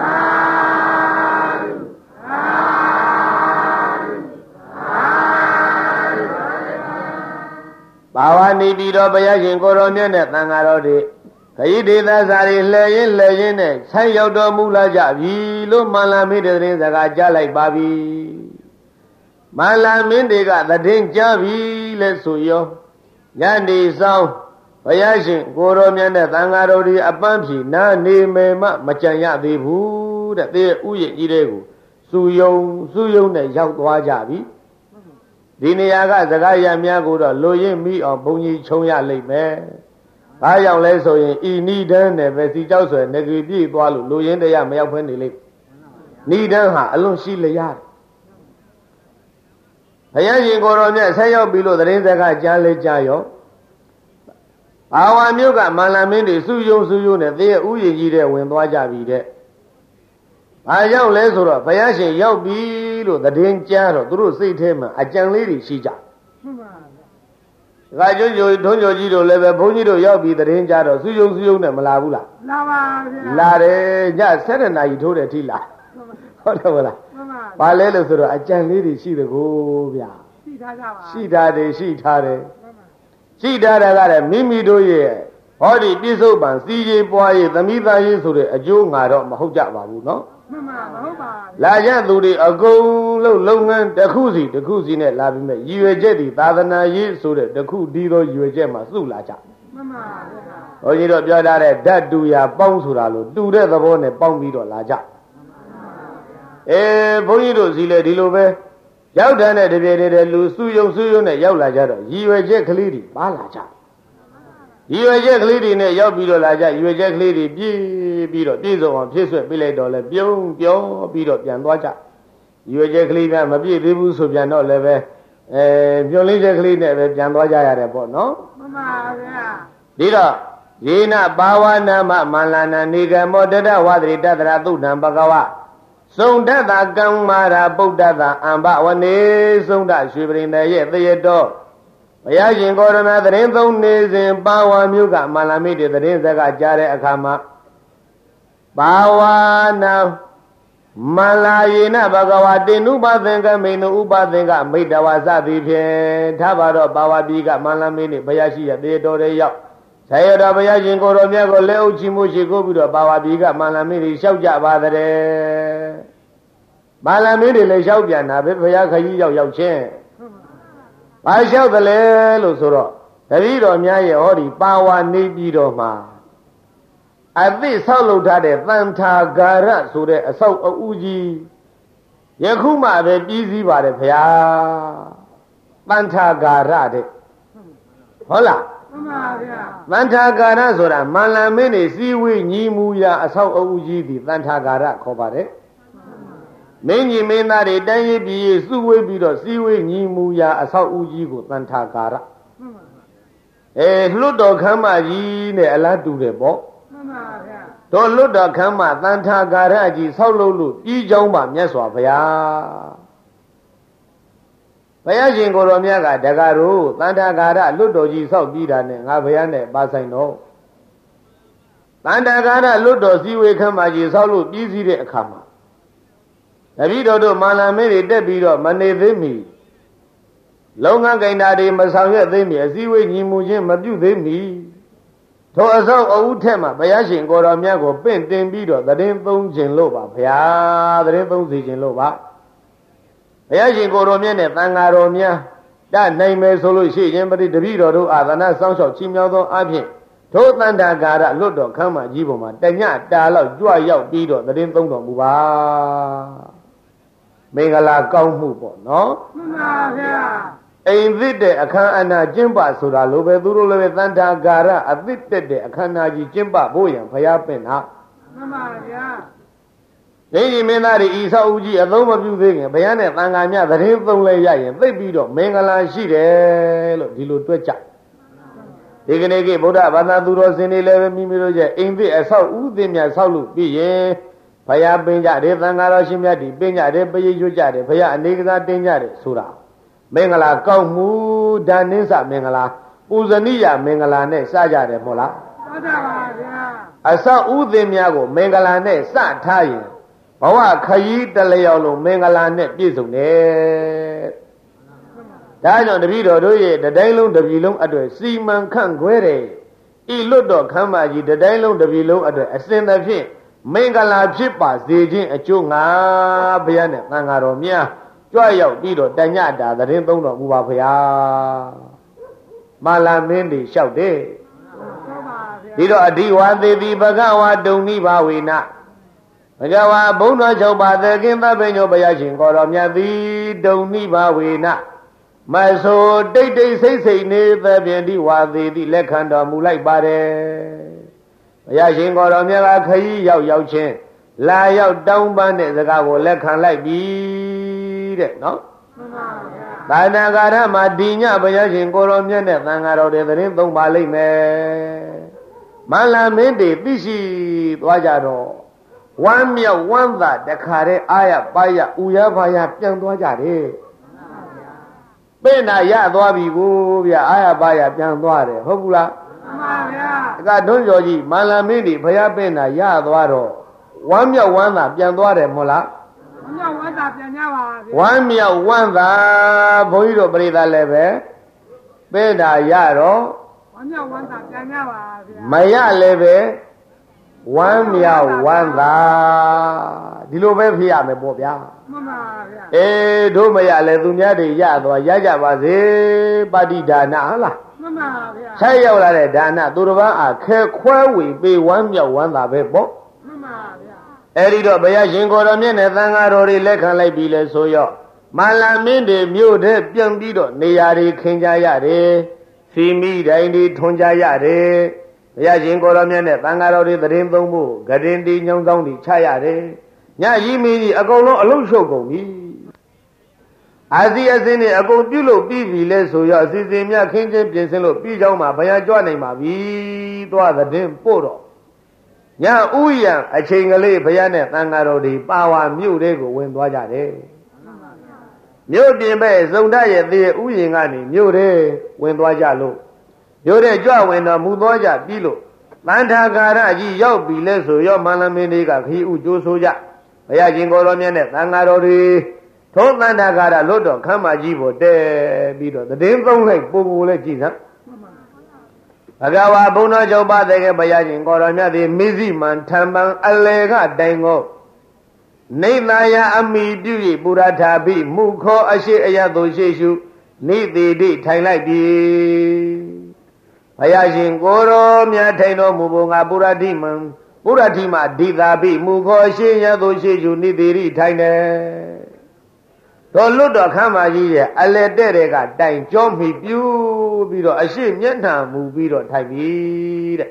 ဘာဝနေပြီးတော့ဘုရားရှင်ကိုရောမြတ်နဲ့သံဃာတော်တွေခရီးဒေသစာတွေလှည့်ရင်နဲ့ဆိုင်းရောက်တော်မူလာကြပြီလို့မန္လာမင်းတဲ့သတင်းစကားကြားလိုက်ပါပြီမန္လာမင်းတွေကသတင်းကြားပြီလဲဆိုရောညနေဆောင်ဘုရားရှင်ကိုရောမြတ်နဲ့သံဃာတော်တွေအပန်းဖြေနာနေမယ်မကြံရသေးဘူးတဲ့သေဥယျာဉ်ကြီးတွေကိုစုယုံနဲ့ရောက်သွားကြပြီဒီနေရာကစကားရများကိုတော့လိုရင်းမိအောင်ဘုံကြီးခြုံရလိမ့်မယ်။ဘာကြောင့်လဲဆိုရင်ဤနိဒန်းနဲ့ပဲစီကြောက်ဆွဲနေကြပြည့်သွားလို့လိုရင်းတရားမရောက်ဖဲနေလိမ့်။နိဒန်းဟာအလွန်ရှိလျရတယ်။ဘုရားရှင်ကိုယ်တော်မြတ်ဆက်ရောက်ပြီလို့သတင်းစကားကြားလဲကြားရောဘာဝမြို့ကမန္လာမင်းတွေစုယုံနဲ့သေဥယျာဉ်ကြီးတဲ့ဝင်သွားကြပြီတဲ့။ဘာကြောင့်လဲဆိုတော့ဘုရားရှင်ရောက်ပြီလို့သတင်းကြားတော့သူတို့စိတ်ထဲမှာအကြံလေးတွေရှိကြမှန်ပါဗျာဒါကျွန်းထုံးကျော်ကြီးတို့လည်းပဲဘုန်းကြီးတို့ရောက်ပြီသတင်းကြားတော့စုယုံနဲ့မလာဘူးလားလာပါဗျာလာတယ်ည7 နာရီထိုးတယ်ထိလာဟုတ်တယ်မလားမှန်ပါဘာလဲလို့ဆိုတော့အကြံလေးတွေရှိတကူဗျာရှိထားကြပါရှိထားတယ်ရှိထားတာကလည်းမိမိတို့ရဲ့ဟောဒီပြစ္ဆုတ်ပံစီရေးပွားရေးသမိသားရေးဆိုတဲ့အကျိုးငါတော့မဟုတ်ကြပါဘူးနော်မှန်ပါမဟုတ်ပါလာကြသူတွေအကုန်လုံးလုပ်ငန်းတစ်ခုစီနဲ့လာပြီးမဲ့ရည်ရွယ်ချက်ဒီသာသနာရေးဆိုတဲ့တစ်ခုဒီသောရည်ရွယ်ချက်မှာစုလာကြမှန်ပါဘုရားဘုန်းကြီးတို့ပြောထားတဲ့ဓာတ်တူရာပေါင်းဆိုတာလို့တူတဲ့သဘောနဲ့ပေါင်းပြီးတော့လာကြဘုန်းကြီးတို့စီလေဒီလိုပဲရောက်တဲ့တပြေတဲ့လူစုယုံနဲ့ရောက်လာကြတော့ရည်ရွယ်ချက်ကလေးတွေပါလာကြရည်ရွယ်ချက်ကလေးတွေနဲ့ရောက်ပြီးတော့လာကြရည်ရွယ်ချက်ကလေးတွေပြည့်ပြီးတော့ပြည့်စုံအောင်ဖြည့်ဆွက်ပြလိုက်တော့လဲပြုံးပြောပြီးတော့ပြန်သွားကြရည်ရွယ်ချက်ကလေးကမပြည့်သေးဘူးဆိုပြန်တော့လည်းပဲပြုံးလေးချက်ကလေးနဲ့ပဲပြန်သွားကြရတယ်ပေါ့နော်မှန်ပါဗျာဒီတော့ယေနဘာဝနာမမန္လာနာနေကမောတတဝသရိတတရာသုဒ္ဓံဘဂဝသုံတတကမ္မာရာပုဒ္ဒတအံဘဝနေသုံတရွှေပရိန်ရဲ့သေရတော်ဘုရားရှင်ကိုရမသတင်းသုံးနေစဉ်ပါဝါမြို့ကမန္လာမိတ်သတင်းစကားကြားတဲ့အခါမှာပါဝါနာမန္လာယေနဘဂဝတေနုပသင်္ကမိန်ဥပသင်္ကမိတ္တဝါစသည်ဖြင့်ထားပါတော့ပါဝါပြည်ကမန္လာမိတ်ဘုရားရှိရဲ့သေတော်ရဲ့ရောက်ဆရာတော်ဘုရားရှင်ကိုတော်မြတ်ကိုလက်အုပ်ချီးမွမ်းရှိခိုးပြီးတော့ပါဝါပြည်ကမန္လာမိတ်လျှောက်ကြပါတဲ့မန္လာမိတ်တွေလည်းလျှောက်ပြန်တာပဲဘုရားခကြီးရောက်ချင်းဘာလျှောက်တယ်လဲလို့ဆိုတော့တပည့်တော်များရဲ့ဟောဒီပါဝါနေပြီးတော့မှာအသိဆောက်လုပ်ထားတဲ့သံထာဂါရဆိုတဲ့အဆောက်အဦးကြီးယခုမှပဲပြီးစည်းပါတယ်ဗျာသံထာဂါရတဲ့ဟုတ်လားမှန်ပါဗျာသံထာဂါရဆိုတာမန္လာမင်းနေစည်းဝေးညီမူရာအဆောက်အဦးကြီးဒီသံထာဂါရခေါ်ပါတယ်မင်းကြီးမင်းသားတွေတိုင်းရေးပြည်ရေးစုဝေးပြီးတော့စည်းဝေးညီမူရာအဆောက်အဦကြီးကိုသံထာဂါရလွတ်တော်ခမ်းမကြီးနဲ့အလားတူတယ်ပေါ့မှန်ပါဗျာတို့လွတ်တော်ခမ်းမသံထာဂါရကြီးဆောက်လုပ်လို့ပြီးကြောင်းပါမြတ်စွာဘုရားဘုရားရှင်ကိုယ်တော်မြတ်ကတကားတို့သံထာဂါရလွတ်တော်ကြီးဆောက်ပြီးတာနဲ့ငါဘုရားနဲ့ပါဆိုင်တော့သံထာဂါရလွတ်တော်စည်းဝေးခမ်းမကြီးဆောက်လို့ပြီးစည်းတဲ့အခါမှာတပည့်တော်တို့မာလာမင်းတွေတက်ပြီးတော့မနေသေးမီလုံငန်းကိန္တာတွေမဆောင်ရွက်သေးမီအစည်းအဝေးညီမှုချင်းမပြုသေးမီထိုအစောအဦးထက်မှာဘုရားရှင်ကိုယ်တော်မြတ်ကိုပင့်တင်ပြီးတော့သတင်းသုံးခြင်းလို့ပါဘုရားသတင်းသုံးစီခြင်းလို့ပါဘုရားရှင်ကိုယ်တော်မြတ်နဲ့သံဃာတော်များတနိုင်မယ်ဆိုလို့ရှိရင်ပရိတပည့်တော်တို့အာသနာစောင့်ရှောက်ချီးမြှောက်သောအဖြစ်ထိုသန္တာဂါရလွတ်တော်ခမ်းမကြီးပေါ်မှာတညတာလောက်ကြွရောက်ပြီးတော့သတင်းသုံးတော်မူပါမင်္ဂလာကောင်းမှုပေါ့နော်မှန်ပါဗျာအိမ်သစ်တဲ့အခမ်းအနားကျင်းပဆိုတာလိုပဲသူတို့လည်းသန္တာဂါရအသစ်တက်တဲ့အခမ်းအနားကြီးကျင်းပဖို့ရန်ဘုရားပင့်တာမှမှန်ပါဗျာဒိဋ္ဌိမင်းသားတွေဤဆောက်ဦးကြီးအသုံးမပြုသေးခင်ဘုရားနဲ့သံဃာမြတ်သတင်းသုံးလဲရရင်သိပြီးတော့မင်္ဂလာရှိတယ်လို့ဒီလိုတွက်ကြဒီကနေ့ကဗုဒ္ဓဘာသာသူတော်စင်တွေလည်းမိမိတို့ရဲ့အိမ်သစ်အဆောက်ဦးသစ်များဆောက်လို့ပြီးရင်ဘုရားပင်ကြတယ်သံဃာတော်ရှင်မြတ်ဒီပင်ကြတယ်ပရိရွတ်ကြတယ်ဘုရားအနေကစားတင်ကြတယ်ဆိုတာမင်္ဂလာကောက်မှုဒါနင်းစမင်္ဂလာပူဇနိယမင်္ဂလာနဲ့စကြတယ်မဟုတ်လားမှန်ပါဗျာအဆောက်ဦးသစ်များကိုမင်္ဂလာနဲ့စထားရင်ဘဝခရီးတလျောက်လုံးမင်္ဂလာနဲ့ပြည့်စုံတယ်ဒါကြောင့်တပည့်တော်တို့ရဲ့တတိုင်းလုံးတပြည်လုံးအတွက်စီမံခန့်ခွဲတယ်ဤလွတ်တော်ခမ်းမကြီးတတိုင်းလုံးတပြည်လုံးအတွက်အစဉ်သဖြင့်မင်္ဂလာဖြစ်ပါစေခြင်းအကျိုးငါဘုရားနဲ့သံဃာတော်များကြွရောက်ပြီးတော့တညတာသတင်းသုံးတော်မူပါဘုရားမာလာမင်းတွေလျှောက်တယ်ဒီတော့အဓိဝါသေတိဘဂဝါတုံနိဘာဝေနဘဂဝါဘုံတော်၆ပါးသခင်သဗ္ဗညောဘုရားရှင်ကိုတော်မြတ်သည်တုံနိဘာဝေနမဆိုတိတ်တိတ်ဆိတ်ဆိတ်နေသဖြင့်ဒီဝါသေတိလက်ခံတော်မူလိုက်ပါတယ်ဘုရားရှင်ကိုတော်မြတ်ကခရီးရောက်ချင်းလာရောက်တောင်းပန်တဲ့စကားကိုလက်ခံလိုက်ပြီတဲ့နော်မှန်ပါဗျာသာနာကာရမှာဒီညဘုရားရှင်ကိုတော်မြတ်နဲ့သံဃာတော်တွေသတင်းသုံးပါလိမ့်မယ်မန္လာမင်းတွေသိရှိသွားကြတော့ဝမ်းမြောက်ဝမ်းသာတခါတည်းအာရပါရဥရပါရပြန်သွားကြတယ်ပဲ့နာရသွားပြီကိုဗျာအာရပါရပြန်သွားတယ်ဟုတ်ဘူးလားမှန်ပါဗျာကတွန်းကျော်ကြီးမန္လာမင်းတွေဘုရားပဲ့နာရသွားတော့ဝမ်းမြောက်ဝမ်းသာပြန်သွားတယ်မဟုတ်လားဝမ်းမြောက်ဝမ်းသာပြန်ကြပါဗျာဝမ်းမြောက်ဝမ်းသာဘုန်းကြီးတို့ပြိဿလည်းပဲပဲ့နာရတော့ဝမ်းမြောက်ဝမ်းသာပြန်ကြပါဗျာမရလည်းပဲဝမ်းမြောက်ဝမ်းသာဒီလိုပဲဖြစ်ရမယ်ပေါ့ဗျာမှန်ပါဗျာတို့မရလဲသူများတွေရသွားရကြပါစေပါတိဒါနဟုတ်လားမှန်ပါဗျာဆက်ရောက်လာတဲ့ဒါနသူတစ်ပါးအခဲခွဲဝေပေးဝမ်းမြောက်ဝမ်းသာပဲပေါ့မှန်ပါဗျာဒီတော့ဘုရားရှင်ကိုတော်မြတ်နဲ့သံဃာတော်တွေလက်ခံလိုက်ပြီလဲဆိုရောမာလာမင်းတွေမြို့ထဲပြန်ပြီးတော့နေရာတွေခင်းကြရတယ်စီမိတိုင်းတွေထွန်ကြရတယ်ဘုရားရှင်ကိုတော်မြတ်နဲ့သံဃာတော်တွေသတင်းသုံးဖို့ဂရင်တီညောင်းကောင်းတွေချရတယ်ညကြီးမင်းကြီးအကုန်လုံးအလုံးရှုပ်ကုန်ပြီအာစီအစင်းတွေအကုန်ပြုတ်လို့ပြီးပြီလဲဆိုရောအစီအစဉ်မြခင်းချင်းပြင်ဆင်လို့ပြီးကြောင်းမှာဘုရားကြွနိုင်ပါပြီသွားသတင်းပို့တော့ညဥယျံအချိန်ကလေးဘုရားနဲ့သံဃာတော်တွေပါဝါမြို့တွေကိုဝင်သွားကြတယ်မြို့ပြင်ပဲစုံတရဲ့သေဥယျင်ကနေမြို့ထဲဝင်သွားကြလို့မြို့ထဲကြွဝင်တော်မူသွားကြပြီးလို့တန်ထာကာရကြီးရောက်ပြီလဲဆိုရောမန္လမင်းတွေကခီးဥကျိုးဆိုကြဘုရားရှင်ကိုယ်တော်မြတ်နဲ့သံဃာတော်တွေထုံးတန်ထာကာရလွတ်တော်ခမ်းမကြီးပေါ်တဲပြီးတော့သတင်းသုံးလိုက်ပုံပုံလဲကြည့်စမ်းဘဂဝါဘုံတော်ချုပ်ပါတဲ့ဘုရားရှင်ကိုယ်တော်မြတ်သည်မိစိမံထံပံအလေကတိုင်ကိုနေသာယအမိပြု၍ပုရထာပိမုခောအရှိအယသို့ရှိရှုနိတိတိထိုင်လိုက်ပြီဘုရားရှင်ကိုယ်တော်မြတ်ထိုင်တော်မူပုံကပုရတိမံပုရတိမဒိသာပိမုခောအရှိအယသို့ရှိရှုနိတိတိထိုင်တယ်တော်လွတ်တော်ခမ်းမကြီးရဲ့အလေတဲ့တွေကတိုင်ကြောမိပြုပြီးတော့အရှိမျက်နှာမူပြီးတော့ထိုင်ပြီတဲ့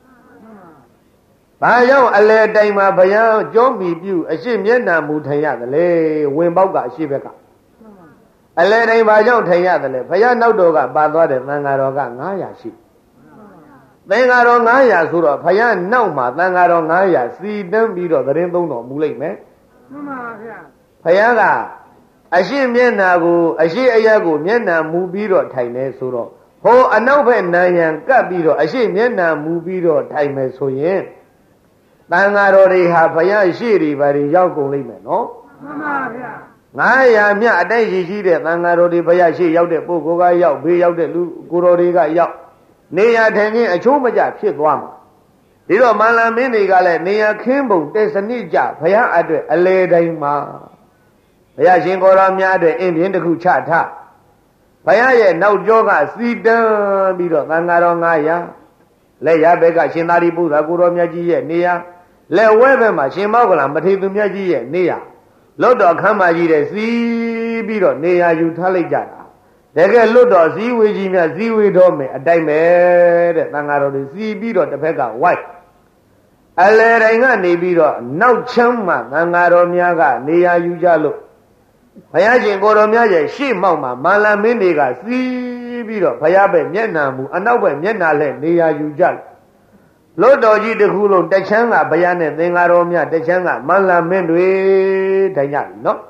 ဘာကြောင့်အလေတိုင်မှာဘုရားကြောမိပြုအရှိမျက်နှာမူထိုင်ရတယ်လေဝင်ပေါက်ကအရှိဘက်ကအလေတိုင်ဘာကြောင့်ထိုင်ရတယ်လဲဘုရားနောက်တော်ကပါသွားတဲ့သံဃာတော်က900ရှိသံဃာတော်900ဆိုတော့ဘုရားနောက်မှာသံဃာတော်900စီတန်းပြီးတော့သတင်းသုံးတော်မူလိုက်မယ်မှန်ပါဗျာဘုရားကအရှိမျက်နှာကိုအရှိအယက်ကိုမျက်နှာမူပြီးတော့ထိုင်နေဆိုတော့ဟိုအနောက်ဘက်နံရံကပ်ပြီးတော့အရှိမျက်နှာမူပြီးတော့ထိုင်မယ်ဆိုရင်တန်ဃာတော်တွေဟာဘုရားရှိတွေဘာတွေရောက်ကုန်လိမ့်မယ်နော်မှန်ပါဗျာ 900မြတ်အတိုက်ရှိတဲ့တန်ဃာတော်တွေဘုရားရှိရောက်တဲ့ပုဂ္ဂိုလ်ကရောက်ဘေးရောက်တဲ့လူကိုတော်တွေကရောက်နေရထိုင်ခြင်းအချိုးမကျဖြစ်သွားမှာဒီတော့မန္လမင်းတွေကလည်းနေရခင်းပုံတေစနစ်ကြဘုရားအတွက်အလေတိုင်းမှာဘုရားရှင်ကိုယ်တော်များအတွက်အင်းပြင်းတစ်ခုချထားဘုရားရဲ့နောက်ကျောကစီတန်းပြီးတော့သံဃာတော်900လက်ရဘက်ကရှင်သာရိပုတ္တရာကိုယ်တော်မြတ်ကြီးရဲ့နေရာလက်ဝဲဘက်မှာရှင်မောက္ကလမထေရသူမြတ်ကြီးရဲ့နေရာလွတ်တော်ခမ်းမကြီးတဲ့စီးပြီးတော့နေရာယူထားလိုက်ကြတာတကယ်လွတ်တော်စည်းဝေးကြီးများစည်းဝေးတော်မယ်အတိုင်းပဲတဲ့သံဃာတော်တွေစီးပြီးတော့တစ်ဖက်ကဝိုက်လေတိုင်းကနေပြီးတော့နောက်ချမ်းမှာသံဃာတော်များကနေရာယူကြလို့ဘုရားရှင်ကိုတော်များရဲ့ရှေ့မှောက်မှာမာလမင်းတွေကစီးပြီးတော့ဘုရားပဲမျက်နှာမူအနောက်ပဲမျက်နှာလဲနေရာယူကြလို့တော်ကြီးတစ်ခုလုံးတချမ်းကဘုရားနဲ့သင်္ဃာတော်များတချမ်းကမာလမင်းတွေတိုင်ကြပြီနော်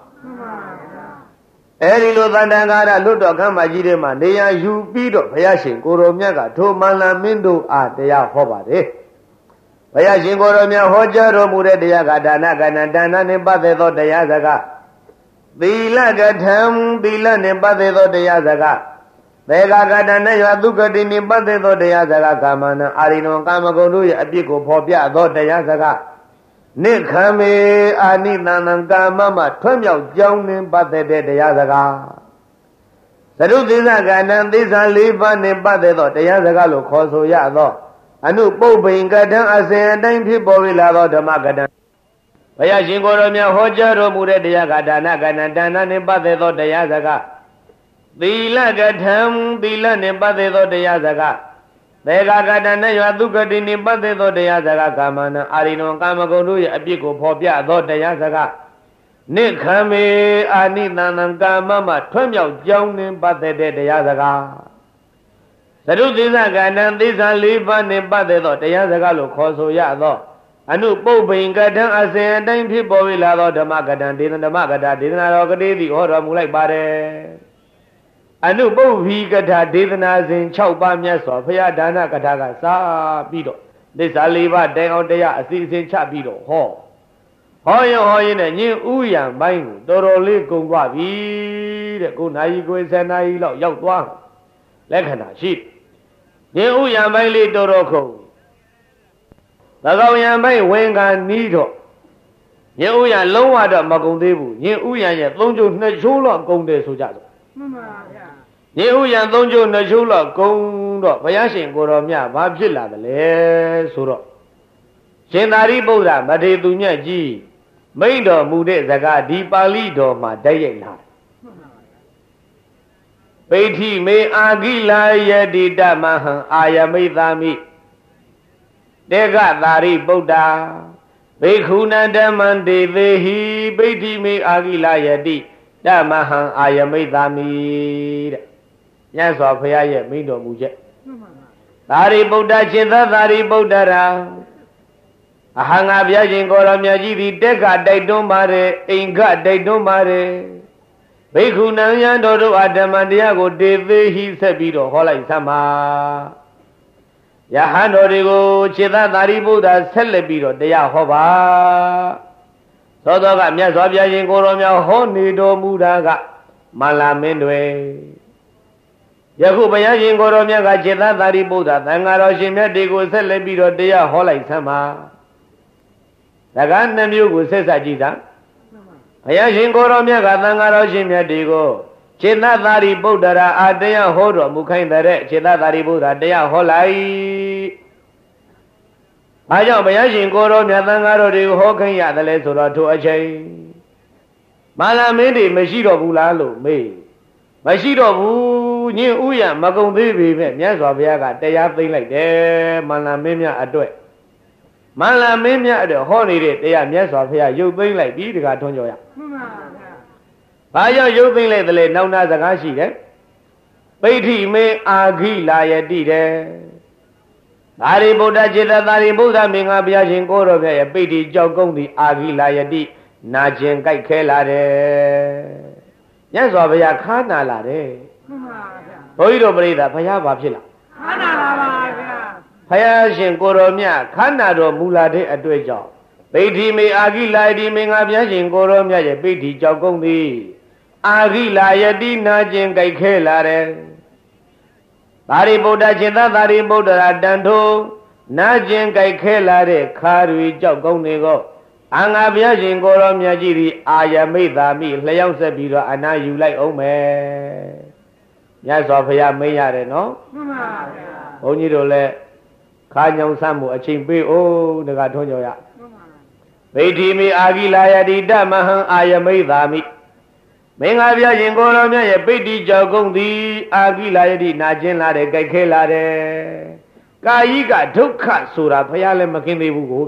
အဲဒီလိုသန္တန်ကာရလွတ်တော်ခမ်းမကြီးတွေမှာနေရာယူပြီးတော့ဘုရားရှင်ကိုတော်မြတ်ကထိုမာလမင်းတို့အားတရားဟောပါတယ်ဘုရားရှင်ကိုတော်မြတ်ဟောကြားတော်မူတဲ့တရားကဒါနကဏ္ဍဒါနနှင့်ပတ်သက်သောတရားစကားသီလကထံသီလနှင့်ပတ်သက်သောတရားစကားသေကကတနဲ့ရွာသုကတိနှင့်ပတ်သက်သောတရားစကားကာမနံအာရိနောကာမဂုဏ်တို့ရဲ့အပြစ်ကိုဖော်ပြသောတရားစကားနိခမေအာနိသန္တံကာမမထွံ့မြောက်ကြောင်းနှင့်ပတ်သက်တဲ့တရားစကားသရုသီဇကဏ္ဍသီဇာ၄ပါးနှင့်ပတ်သက်သောတရားစကားလို့ခေါ်ဆိုရသောအနုပုပ္ပိန်ကတံအစဉ်အတိုင်းဖြစ်ပေါ်လာသောဓမ္မကတံဘုရားရှင်ကိုယ်တော်မြတ်ဟောကြားတော်မူတဲ့တရားကဒါနကဏ္ဍဒါနနှင့်ပတ်သက်သောတရားစကားသီလကထံသီလနှင့်ပတ်သက်သောတရားစကားသေကကတနဲ့ရွာသုကတိနှင့်ပတ်သက်သောတရားစကားကာမနံအာရိနောကာမဂုဏ်တို့ရဲ့အပြစ်ကိုဖော်ပြသောတရားစကားနိခမေအာနိသန္တံကာမမထွံ့မြောက်ကြောင်းနှင့်ပတ်သက်တဲ့တရားစကားသရုသီဇကဏ္ဍသီဇာ၄ပါးနှင့်ပတ်သက်သောတရားစကားလို့ခေါ်ဆိုရသောအနုပုပ္ပိန်ကတံအစဉ်အတိုင်းဖြစ်ပေါ်လာသောဓမ္မကတံဒေသဓမ္မကတာဒေသနာတော်ကတိသည်ဟောတော်မူလိုက်ပါတယ်အနုပုပ္ပိကထာဒေသနာစဉ်6ပါးမြတ်စွာဘုရားဒါနကထာကစပြီးတော့သစ္စာ၄ပါးတိုင်အောင်တရားအစီအစဉ်ချပြီးတော့ဟောရင်နဲ့ညင်ဥယံပိုင်းကိုတော်တော်လေးကုံသွားပြီတဲ့ကိုနာယီကို10နာရီလောက်ရောက်သွားလက္ခဏာရှိညင်ဥယံပိုင်းလေးတော်တော်ခုံသကောင်ယံပိုင်းဝင်ကနီးတော့ညင်ဥယံလုံးဝတော့မကုံသေးဘူးညင်ဥယံရဲ့3ကျိုး2ချိုးလောက်ကုံတယ်ဆိုကြတော့မှန်ပါဗျာညင်ဥယံ3ကျိုး2ချိုးလောက်ကုံတော့ဘုရားရှင်ကိုတော်မြတ်ဘာဖြစ်လာသလဲဆိုတော့ရှင်သာရိပုတ္တရာမထေရသူမြတ်ကြီးမိန့်တော်မူတဲ့စကားဒီပါဠိတော်မှာတိုက်ရိုက်လာပိဋ္ဌိမေအာဂိလာယတိတမဟံအာယမိသာမိတေကသာရိပုတ္တရာဘိက္ခုနဓမ္မံတေသေဟိပိဋ္ဌိမေအာဂိလာယတိတမဟံအာယမိသာမိတဲ့မြတ်စွာဘုရားရဲ့မိန့်တော်မူချက်သာရိပုတ္တရှင်သာရိပုတ္တရာအဟံငါဘုရားရှင်ကိုယ်တော်မြတ်ကြီးသည်တက်ကတိုက်တွန်းပါတယ်အိမ်ကတိုက်တွန်းပါတယ်ဘိက္ခုနံယံတော်တို့အဓမ္မတရားကိုတေသေးဟိဆက်ပြီးတော့ဟောလိုက်သမှာယဟန်တော်တွေကိုခြေသာသာရိပုတ္တရာဆက်လက်ပြီးတော့တရားဟောပါသောသောကမြတ်စွာဘုရားရှင်ကိုယ်တော်မြတ်ဟောနေတော်မူတာကမာလာမင်းတွေယခုဘုရားရှင်ကိုယ်တော်မြတ်ကခြေသာသာရိပုတ္တရာသံဃာတော်ရှင်မြတ်တွေကိုဆက်လက်ပြီးတော့တရားဟောလိုက်သမှာဒါကနှမျိုးကိုဆက်ဆက်ကြည့်တာဘုရားရှင်ကိုယ်တော်မြတ်ကသံဃာတော်ရှင်မြတ်တွေကိုခြေသာသာရိပုတ္တရာအာတရားဟောတော်မူခိုင်းတဲ့ခြေသာသာရိပုတ္တရာတရားဟောလိုက်။ဘာကြောင့်ဘုရားရှင်ကိုယ်တော်မြတ်သံဃာတော်တွေကိုဟောခိုင်းရတယ်လဲဆိုတော့ထိုအချိန်မာလာမင်းတွေမရှိတော့ဘူးလားလို့မေးမရှိတော့ဘူးညင်ဥယျမကုံသေးပေမဲ့မြတ်စွာဘုရားကတရားသိမ့်လိုက်တယ်မာလာမင်းများအတွက်မာလာမင်းများအတွက်ဟောနေတဲ့တရားမြတ်စွာဘုရားရုပ်သိမ့်လိုက်ပြီးတခါထွန်းကြော်ရမှန်ပါဗျာဘာကြောင့်ရုပ်သိမ့်လိုက်တယ်လဲနောက်နာစကားရှိတယ်ပိဋ္ဌိမေအာဂိလာယတိတဲ့သာရိပုတ္တจิตသာရိပုတ္တမင်္ဂဘုရားရှင်ကိုယ်တော်မြတ်ရဲ့ပိဋ္ဌိကြောက်ကုန်းသည်အာဂိလာယတိနာကျင်ကြိုက်ခဲလာတယ်မြတ်စွာဘုရားခါနာလာတယ်မှန်ပါဗျာဘုန်းကြီးတို့ပြိဿဘုရားဘာဖြစ်လာခါနာလာပါဗျာဘုရားရှင်ကိုယ်တော်မြတ်ခါနာတော်မူလာတဲ့အတွေ့ကြောင့်ပိဋ္ဌိမေအာဂိလာယတိမင်္ဂဘုရားရှင်ကိုယ်တော်မြတ်ရဲ့ပိဋ္ဌိကြောက်ကုန်းသည်အာဂိလာယတိနာကျင်ကြိုက်ခဲလာတယ်သာရိပုတ္တရှင်သာရိပုတ္တရာတန်ထိုးနာကျင်ကြိုက်ခဲလာတဲ့ခါရီကြောက်ကုန်းတွေကိုအငါဘုရားရှင်ကိုယ်တော်မြတ်ကြီးသည်အာယမိတ်သာမိလျှောက်ဆက်ပြီးတော့အနာယူလိုက်အောင်မယ်မြတ်စွာဘုရားမင်းရတယ်နော်မှန်ပါဗျာဘုန်းကြီးတို့လည်းခါညောင်ဆတ်မှုအချိန်ပေးအောင်တကထွန်းကြော်ရဗိဓိမိအာဂိလာယတိတမဟံအာယမိတ်သာမိမင်္ဂဘုရားရှင်ကိုယ်တော်မြတ်ရဲ့ပိဋ္ဌိကြောင့်ကုန်သည်အာဂိလာယတိနာကျင်လာတယ်ကြိုက်ခဲလာတယ်ကာယိကဒုက္ခဆိုတာဘုရားလည်းမกินသေးဘူးကိုဗျ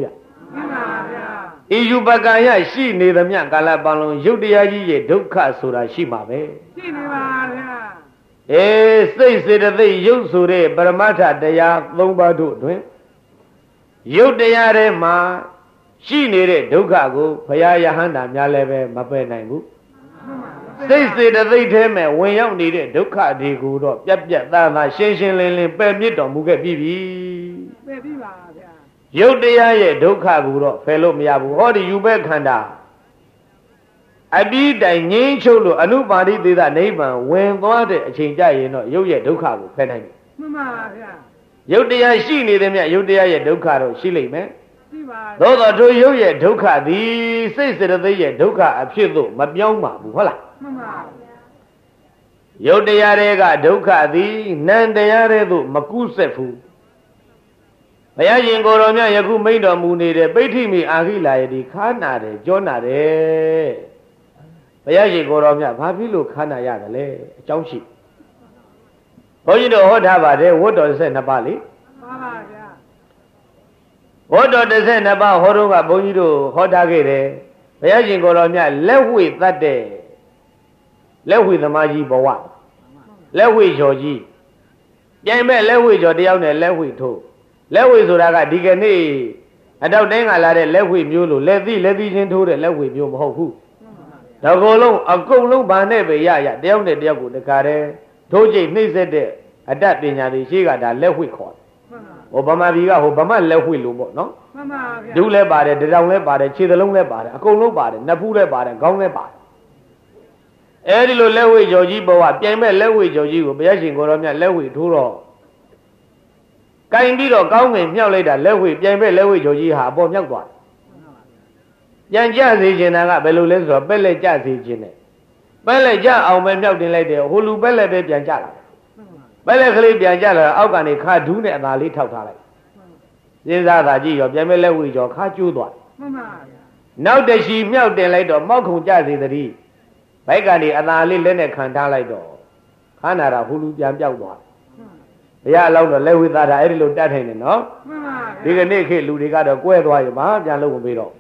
မှန်ပါဗျာဤယူပကံရရှိနေသမျှကာလပတ်လုံးရုပ်တရားကြီးရဲ့ဒုက္ခဆိုတာရှိမှာပဲရှိနေပါဗျာစိတ်စေတသိက်ရုပ်ဆိုတဲ့ပရမတ္ထတရား၃ပါးတို့တွင်ရုပ်တရားထဲမှာရှိနေတဲ့ဒုက္ခကိုဘုရားယဟန္တာများလည်းပဲမပယ်နိုင်ဘူးစိတ်စေတသိက်ထဲမှာဝင်ရောက်နေတဲ့ဒုက္ခတွေကိုတော့ပြတ်ပြတ်သားသားရှင်းရှင်းလင်းလင်းပယ်မြစ်တော်မူခဲ့ပြီပယ်ပြီးပါဗျာရုပ်တရားရဲ့ဒုက္ခကိုတော့ဖယ်လို့မရဘူးဟောဒီယူပဲခန္ဓာအပြီးတိုင်ငင်းချုပ်လို့အနုပါတိသေသနိဗ္ဗာန်ဝင်သွားတဲ့အချိန်ကြရင်တော့ရုပ်ရဲ့ဒုက္ခကိုဖယ်နိုင်တယ်မှန်ပါဗျာရုပ်တရားရှိနေတဲ့မြတ်ရုပ်တရားရဲ့ဒုက္ခတော့ရှိလိမ့်မယ်ရှိပါသို့တော်တို့ရုပ်ရဲ့ဒုက္ခသည်စိတ်စေတသိက်ရဲ့ဒုက္ခအဖြစ်သို့မပြောင်းပါဘူးဟုတ်လားမှန်ပါဗျာရုပ်တရားတွေကဒုက္ခသည်နံတရားတွေသို့မကုဆက်ဘူးဘုရားရှင်ကိုယ်တော်မြတ်ယခုမိန့်တော်မူနေတဲ့ပိဋ္ဌိမိအာခိလာယတိခါနာတယ်ကြောနာတယ်ဘုရားရှင်ကိုယ်တော်မြတ်ဘာဖြစ်လို့ခါနာရတယ်လဲအကြောင်းရှိဘုန်းကြီးတို့ဟောထားပါတယ်ဝတ်တော်12ပါးလေမှန်ပါဗျာဝတ်တော်12ပါးဟောတော့ကဘုန်းကြီးတို့ဟောထားခဲ့တယ်ဘုရားရှင်ကိုယ်တော်မြတ်လက်ဝှေ့တတ်တဲ့လက်ဝှေ့သမားကြီးဘဝလက်ဝှေ့ကျော်ကြီးပြိုင်မဲ့လက်ဝှေ့ကျော်တယောက်နဲ့လက်ဝှေ့ထိုးလက်ဝှေ့ဆိုတာကဒီကနေ့အတောက်တိုင်းကလာတဲ့လက်ဝှေ့မျိုးလို့လက်သီးချင်းထိုးတဲ့လက်ဝှေ့မျိုးမဟုတ်ဘူးဒါကိုယ်လုံးအကုန်လုံးဗာနဲ့ပဲရတယောက်နဲ့တယောက်ကိုတခါတည်းထိုးကျိတ်နှိမ့်ဆက်တဲ့အတ္တပညာတွေရှိကဒါလက်ဝှေ့ခေါ်တယ်ဟိုဗမာပြည်ကဟိုဗမာလက်ဝှေ့လို့ပေါ့နော်မှန်ပါဗျာဒုလည်းပါတယ်တရောင်လည်းပါတယ်ခြေသလုံးလည်းပါတယ်အကုန်လုံးပါတယ်နဖူးလည်းပါတယ်ခေါင်းလည်းပါတယ်အဲဒီလိုလက်ဝှေ့ကျော်ကြီးဘဝပြိုင်မဲ့လက်ဝှေ့ကျော်ကြီးကိုဘုရားရှင်ကိုယ်တော်မြတ်လက်ဝှေ့ထိုးတော့ကင်ပြီးတော့ကောင်းငင်မြောက်လိုက်တာလက်ဝှေ့ပြိုင်မဲ့လက်ဝှေ့ကျော်ကြီးဟာအပေါ်မြောက်သွားတယ်ပြန်ကြစေခြင်းကဘယ်လိုလဲဆိုတော့ပက်လက်ကြစေခြင်းနဲ့ပက်လက်ကြအောင်ပဲမြောက်တင်လိုက်တယ်ဟိုလူပက်လက်ပဲပြန်ကြလာပက်လက်ကလေးပြန်ကြလာအောက်ကနေခါဒူးနဲ့အသာလေးထောက်ထားလိုက်စဉ်းစားတာကြည့်ရောပြိုင်မဲ့လက်ဝှေ့ကျော်ခါကျိုးသွားမှန်ပါဗျာနောက်တရှိမြောက်တင်လိုက်တော့မောက်ခုံကြစေတည်းဘိုက်ကနေအသာလေးလက်နဲ့ခံထားလိုက်တော့ခန္ဓာတာဟူလူပြန်ပြောက်သွားဘုရားအလောင်းတော့လက်ဝိသတာအဲ့ဒီလိုတတ်ထိုင်နေနော်မှန်ပါဗျာဒီကနေ့ခေတ်လူတွေကတော့ကွဲသွားရောဘာပြန်လို့မပြီးတော့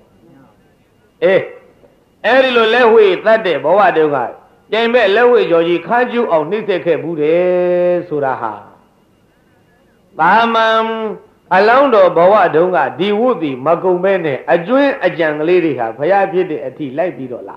အဲ့ဒီလိုလက်ဝိသတ်တဲ့ဘဝတုန်းကပြိုင်မဲ့လက်ဝိကျော်ကြီးခါကျူးအောင်နှိမ့်ဆက်ခဲ့ဘူးတယ်ဆိုတာဟာသာမန်အလောင်းတော်ဘဝတုန်းကဒီဝုတ်ဒီမကုံပဲနဲ့အကျွင်းအကြံကလေးတွေဟာဘုရားဖြစ်တဲ့အထိလိုက်ပြီးတော့လာ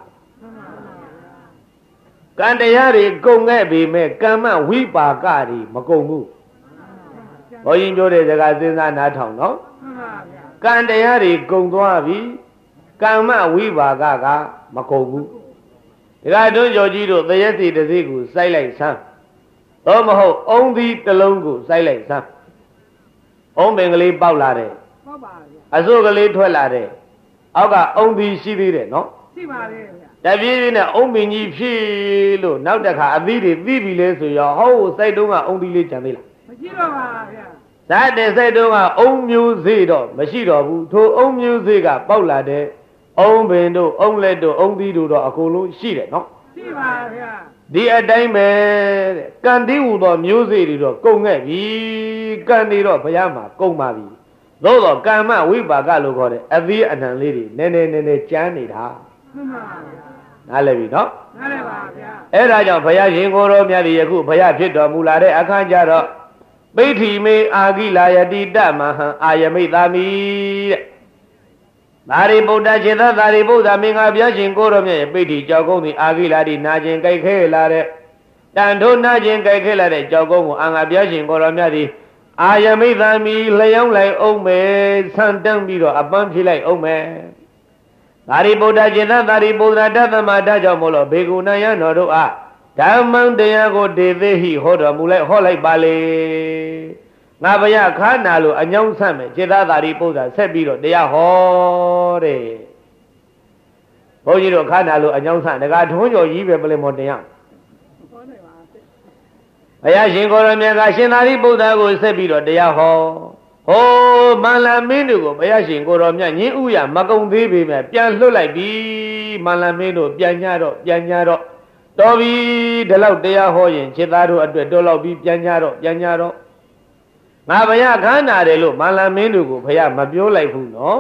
ကံတရားတွေကုန်ခဲ့ပေမဲ့ကမ္မဝိပါကတွေမကုန်ဘူးဘုန်းကြီးပြောတဲ့စကားစဉ်းစားနားထောင်နော်မှန်ပါဗျာကံတရားတွေကုန်သွားပြီကမ္မဝိပါကကမကုန်ဘူးဒါကတွန်းကျော်ကြီးတို့သရက်စီတစ်စီးကိုစိုက်လိုက်ဆန်းတော့မဟုတ်အုံးသီးတစ်လုံးကိုစိုက်လိုက်ဆန်းအုံးပင်ကလေးပေါက်လာတယ်ဟုတ်ပါဗျာအစိုးကလေးထွက်လာတယ်အောက်ကအုံးသီးရှိသေးတယ်နော်ရှိပါလေဗျာတပြေးပြေးနဲ့အုံးပင်ကြီးဖြည့်လို့နောက်တစ်ခါအသီးတွေသီးပြီလဲဆိုရောဟောစိုက်တုံးကအုံးသီးလေးကြံသေးလားမရှိတော့ပါဗျာဇာတဲ့စိုက်တုံးကအုံးမျိုးစေ့တော့မရှိတော့ဘူးထိုအုံးမျိုးစေ့ကပေါက်လာတဲ့အုံးပင်တို့အုံးလက်တို့အုံးသီးတို့တော့အကုန်လုံးရှိတယ်နော်ရှိပါဗျာဒီအတိုင်းပဲတဲ့ကံတိဟူသောမျိုးစေ့တွေတော့ကုန်ခဲ့ပြီကံတွေတော့ဘုရားမှာကုန်ပါပြီသို့တော့ကမ္မဝိပါကလို့ခေါ်တဲ့အသီးအနှံလေးတွေနည်းနည်းကျမ်းနေတာမှန်ပါဗျာနားလည်ပြီနော်နားလည်ပါဗျာအဲ့ဒါကြောင့်ဘုရားရှင်ကိုယ်တော်မြတ်ဒီယခုဘုရားဖြစ်တော်မူလာတဲ့အခါကျတော့ပိဋ္ဌိမေအာဂိလာယတိတမဟံအာယမိသာမိတဲ့သာရိပုတ္တခြေသာသာရိပုတ္တမင်္ဂဘုရားရှင်ကိုယ်တော်မြတ်ရဲ့ပိဋ္ဌိကြောက်ကုန်းသည်အာဂိလာတိနာကျင်ကြိုက်ခဲလာတဲ့တန်ထိုးနာကျင်ကြိုက်ခဲလာတဲ့ကြောက်ကုန်းကိုအာငါဘုရားရှင်ကိုယ်တော်မြတ်သည်အာယမိသာမိလျောင်းလိုက်အောင်မယ်ဆန်တန်းပြီးတော့အပန်းဖြေလိုက်အောင်မယ်သာရိပုတ္တခြေသာသာရိပုတ္တတသမတကြောင့်မို့လို့ဘေကုဏယံတော်တို့အားဓမ္မံတရားကိုဒေသေဟိဟောတော်မူလိုက်ဟောလိုက်ပါလေငါဘုရားခါနာလို့အညောင်းဆန့်မယ်ခြေသာသာရိပုတ္တဆက်ပြီးတော့တရားဟောတဲ့ဘုန်းကြီးတို့ခါနာလို့အညောင်းဆန့်တကားထွန်းကျော်ကြီးပဲပြလိမောတရားဟောနေပါဗျာဘုရားရှင်ကိုယ်တော်မြတ်ကရှင်သာရိပုတ္တကိုဆက်ပြီးတော့တရားဟောဟောမန္လမင်းတို့ကိုဘုရားရှင်ကိုယ်တော်မြတ်ညင်းဥရမကုံသေးပေမဲ့ပြန်လွတ်လိုက်ပြီမန္လမင်းတို့ပြန်ညတော့တော်ပြီဒီလောက်တရားဟောရင်ခြေသားတို့အတွက်တော်လောက်ပြီးပြန်ညတော့ငါဘုရားခန္ဓာတယ်လို့မန္လမင်းတို့ကိုဘုရားမပြောလိုက်ဘူးနော်မ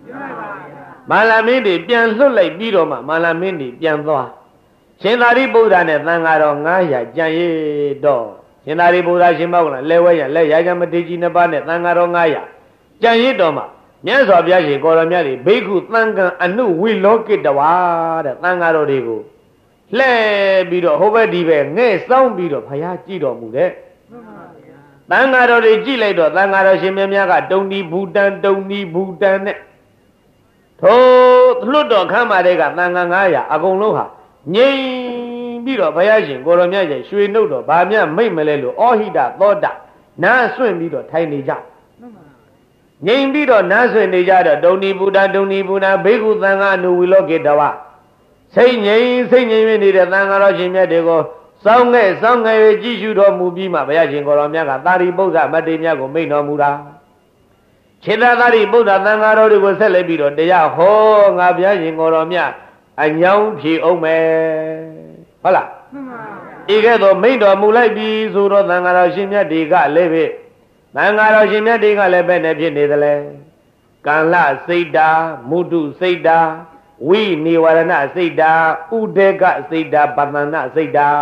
မာလာမင်းတွေပြန်လွတ်လိုက်ပြီးတော့မှမာလာမင်းတွေပြန်သွားရှင်သာရိပုတ္တရာနဲ့သံဃာတော်900ကြံရည်တော့ရှင်သာရိပုတ္တရာရှင်မောက္ကလလဲဝဲရလက်ရကြမထေကြီးနှစ်ပါးနဲ့သံဃာတော်900ကြံရည်တော့မှမြတ်စွာဘုရားရှင်ကိုရောမြတ်တွေဘိက္ခုသံဃံအနုဝိလောကိတဝါတဲ့သံဃာတော်တွေကိုလှဲပြီးတော့ဟိုဘက်ဒီဘက်ငဲ့စောင်းပြီးတော့ဘုရားကြည်တော်မူတဲ့သံဃာတော်တွေကြည်လိုက်တော့သံဃာတော်ရှင်မြတ်များကတုံဒီဘူတန်နဲ့ထိုလွတ်တော်ခမ်းမာတဲ့ကသံဃာ900အကုန်လုံးဟာငြိမ်ပြီးတော့ဘုရားရှင်ကိုရောမြတ်ရဲ့ရွှေနှုတ်တော်ဗာမြမိတ်မလဲလို့ဩဟိတသောတနားဆွင့်ပြီးတော့ထိုင်နေကြငြိမ်ပြီးတော့နားဆွင့်နေကြတော့တုံဒီဘူတန်ဘိက္ခုသံဃာအနုဝိလောကိတဝစိတ်ငြိမ်နေတဲ့သံဃာတော်ရှင်မြတ်တွေကိုစောင်းငဲ့ကြည့်ရှုတော်မူပြီးမှဘုရားရှင်ကိုရောမြတ်ကသာရိပုတ္တမတေမြတ်ကိုမိန့်တော်မူတာခြေသာသာရိပုတ္တသံဃာတော်တွေကိုဆက်လက်ပြီးတော့တရားဟောငါဘုရားရှင်ကိုရောမြတ်အညောင်းဖြေအောင်မယ်ဟုတ်လားဤကဲ့သို့မိန့်တော်မူလိုက်ပြီဆိုတော့သံဃာတော်ရှင်မြတ်တွေကလည်းပဲသံဃာတော်ရှင်မြတ်တွေကလည်းပဲနဲ့ဖြစ်နေသလဲကံလစိတ်တာမုတုစိတ်တာဝိနိဝရဏစိတ်တာဥဒေကစိတ်တာပတဏစိတ်တာ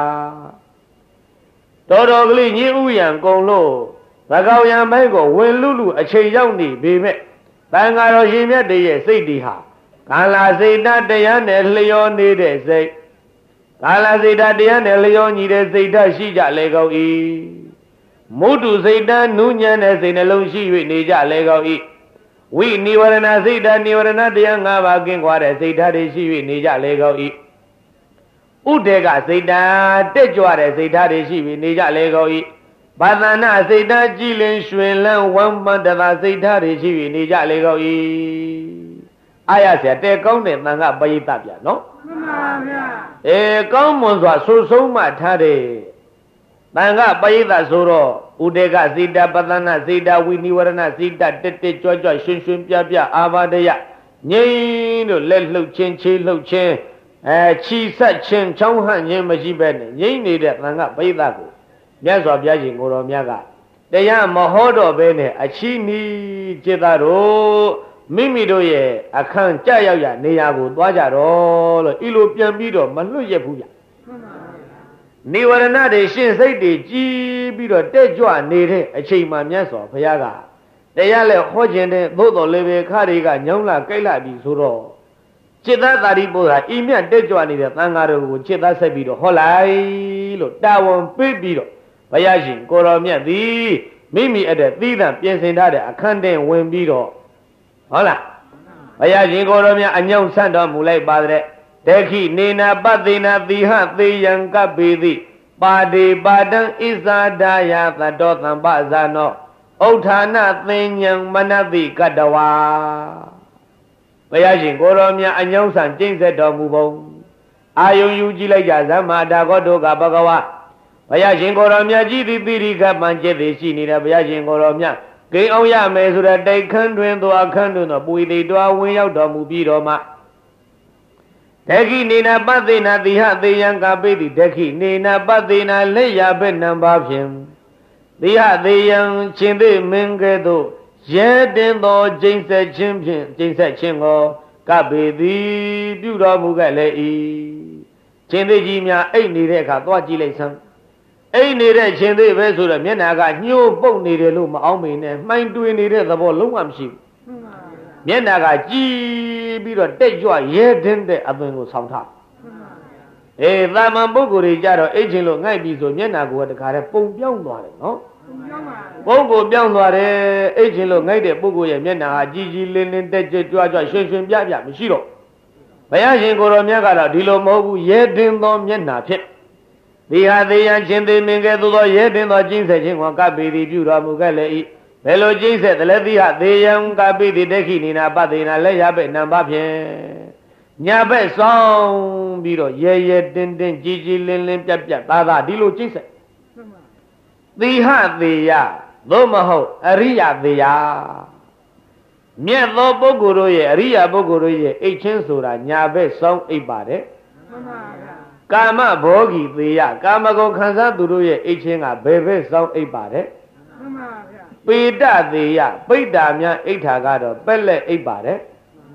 တော်ကလေးညဥ်ဥယံကုံလို့သကောယံဘိုင်းကိုဝင်လူအချိန်ရောက်နေပေမဲ့သံဃာတော်ရှင်မြတ်တွေရဲ့စိတ်တွေဟာကာလစိတ်တရားနဲ့လျောနေတဲ့စိတ်ကာလစိတ်တရားနဲ့လျောညီတဲ့စိတ်ဓာတ်ရှိကြလေကုန်၏မုတုစိတ်ဓာတ်နုညံ့တဲ့စိတ်နှလုံးရှိ၍နေကြလေကုန်၏ဝိနိဝရဏစိတ်ဓာတ်နိဝရဏတရား5ပါးကင်းကွာတဲ့စိတ်ဓာတ်တွေရှိ၍နေကြလေကုန်၏ဥဒေကစိတ်ဓာတ်တက်ကြွတဲ့စိတ်ဓာတ်တွေရှိ၍နေကြလေကုန်၏ဘာသနာစိတ်ဓာတ်ကြည်လင်ရွှင်လန်းဝမ်းပန်းတသာစိတ်ဓာတ်တွေရှိ၍နေကြလေကုန်၏အာရဆရာတဲကောင်းတဲ့သံဃာပရိသတ်ဗျာနော်မှန်ပါဗျာကောင်းမွန်စွာဆိုဆုံးမှထားတဲ့သံဃာပရိသတ်ဆိုတော့ဥဒေကစိတ်ဓာတ်ပသနာစိတ်ဓာတ်ဝိနိဝရဏစိတ်ဓာတ်တက်ကြွရွှင်ပြအာဘာဒယငြိမ်းတို့လက်လှုပ်ခြင်းခြေလှုပ်ခြင်းခြိဆက်ခြင်းချောင်းဟန့်ခြင်းမရှိပဲနဲ့ငြိမ်းနေတဲ့သံဃာပရိသတ်ကိုမြတ်စွာဘုရားရှင်ကိုတော်မြတ်ကတရားမဟောတော့ဘဲနဲ့အချီးနီးจิตတို့မိမိတို့ရဲ့အခန်းကြရောက်ရနေရာကိုသွားကြတော့လို့ဤလိုပြန်ပြီးတော့မလွတ်ရဘူးဗျနိဝရဏတွေရှင်းစိတ်တွေကြီးပြီးတော့တက်ကြွနေတဲ့အချိန်မှမြတ်စွာဘုရားကတရားလဲဟောခြင်းတဲ့သို့တော်လည်းပဲခါတွေကညောင်းလာကြိုက်လာပြီဆိုတော့จิตသာရိပုတ္တရာဤမြတ်တက်ကြွနေတဲ့သံဃာတော်ကိုจิตဆက်ပြီးတော့ဟောလိုက်လို့တာဝန်ပေးပြီးတော့ဘုရားရှင်ကိုတော်မြတ်သည်မိမိအဲ့တဲ့သီးသန့်ပြင်ဆင်ထားတဲ့အခန်းထဲဝင်ပြီးတော့ဟုတ်လားဘုရားရှင်ကိုတော်မြတ်အညောင်းဆန့်တော်မူလိုက်ပါတဲ့ဒက္ခိနေနာပသေနာသီဟသေယံကပ္ပေတိပါတိပါတံဣဇာဒာယသတ္တောသံပဇာနောဥဋ္ဌာဏသင်္ညံမနတိကတဝါဘုရားရှင်ကိုတော်မြတ်အညောင်းဆန့်ကျင့်ဆက်တော်မူပုံအာယုံယူကြည့်လိုက်ကြဇမ္မာတာကောတုကဘဂဝါဘုရားရှင်ကိုတော်မြတ်ကြီးသည်သီရိကပံကျက်သည်ရှိနေတဲ့ဘုရားရှင်ကိုတော်မြတ်ဂိမ်းအောင်ရမယ်ဆိုတဲ့တိုက်ခန်းတွင်သောအခန်းတွင်သောပွေတိတော်ဝင်ရောက်တော်မူပြီးတော့မှဒက္ခိနေနာပသေနာတိဟသေယံကပိတိဒက္ခိနေနာပသေနာလက်ရဘက်နံပါဖြင့်တိဟသေယံရှင်သေမင်းကဲ့သို့ရဲတင်သောကျိန်ဆက်ခြင်းဖြင့်ကျိန်ဆက်ခြင်းကိုကပိတိပြုတော်မူခဲ့လေ၏ရှင်သေကြီးများအိတ်နေတဲ့အခါသွားကြည့်လိုက်စမ်းအိတ်နေတဲ့ရှင်သေပဲဆိုတော့မျက်နာကညှို့ပုတ်နေတယ်လို့မအောင်မေနဲ့မှိုင်းတွင်နေတဲ့သဘောလုံးဝမရှိဘူးမျက်နာကကြည်ပြီးတော့တက်ကြွရဲတင်းတဲ့အသွင်ကိုဆောင်ထားသာမန်ပုဂ္ဂိုလ်တွေကြတော့အိတ်ချင်းလို့ငိုက်ပြီးဆိုမျက်နာကိုတခါတည်းပုံပြောင်းသွားတယ်နော်ပုံကိုပြောင်းသွားတယ်အိတ်ချင်းလို့ငိုက်တဲ့ပုဂ္ဂိုလ်ရဲ့မျက်နာဟာကြည်ကြည်လင်းလင်းတက်ကြွရွှင်ရွှင်ပြမရှိတော့ဘုရားရှင်ကိုယ်တော်မြတ်ကတော့ဒီလိုမဟုတ်ဘူးရဲတင်းသောမျက်နာဖြစ်ဒီဟာသေးရန်ချင်းသေးမင်းကဲ့သို့သောရဲတင်းသောကျင့်ဆက်ခြင်းကိုကပ်ပေသည်ပြုတော်မူခဲ့လေ၏ဘယ်လိုကျင့်ဆက်သလဲသီဟသေးယံကပ်ပေသည်ဒက္ခိနေနာပသေနာလက်ရပဲ့နံပါဖြင့်ညာဘက်ဆောင်ပြီးတော့ရဲတင်းတင်းကြည်ကြည်လင်းလင်းပြသားဒီလိုကျင့်ဆက်သီဟသေးယသို့မဟုတ်အရိယသေးယမြတ်သောပုဂ္ဂိုလ်တို့ရဲ့အရိယပုဂ္ဂိုလ်တို့ရဲ့အိတ်ချင်းဆိုတာညာဘက်ဆောင်အိတ်ပါတယ်ကာမဘောဂီသေးယကာမဂုဏ်ခံစားသူတို့ရဲ့အိတ်ချင်းကဘယ်ဘက်ဆောင်အိတ်ပါတယ်ပေတသေးယပိဋ္ဌာများအိဋ္ဌာကတော့ပက်လက်အိတ်ပါတယ်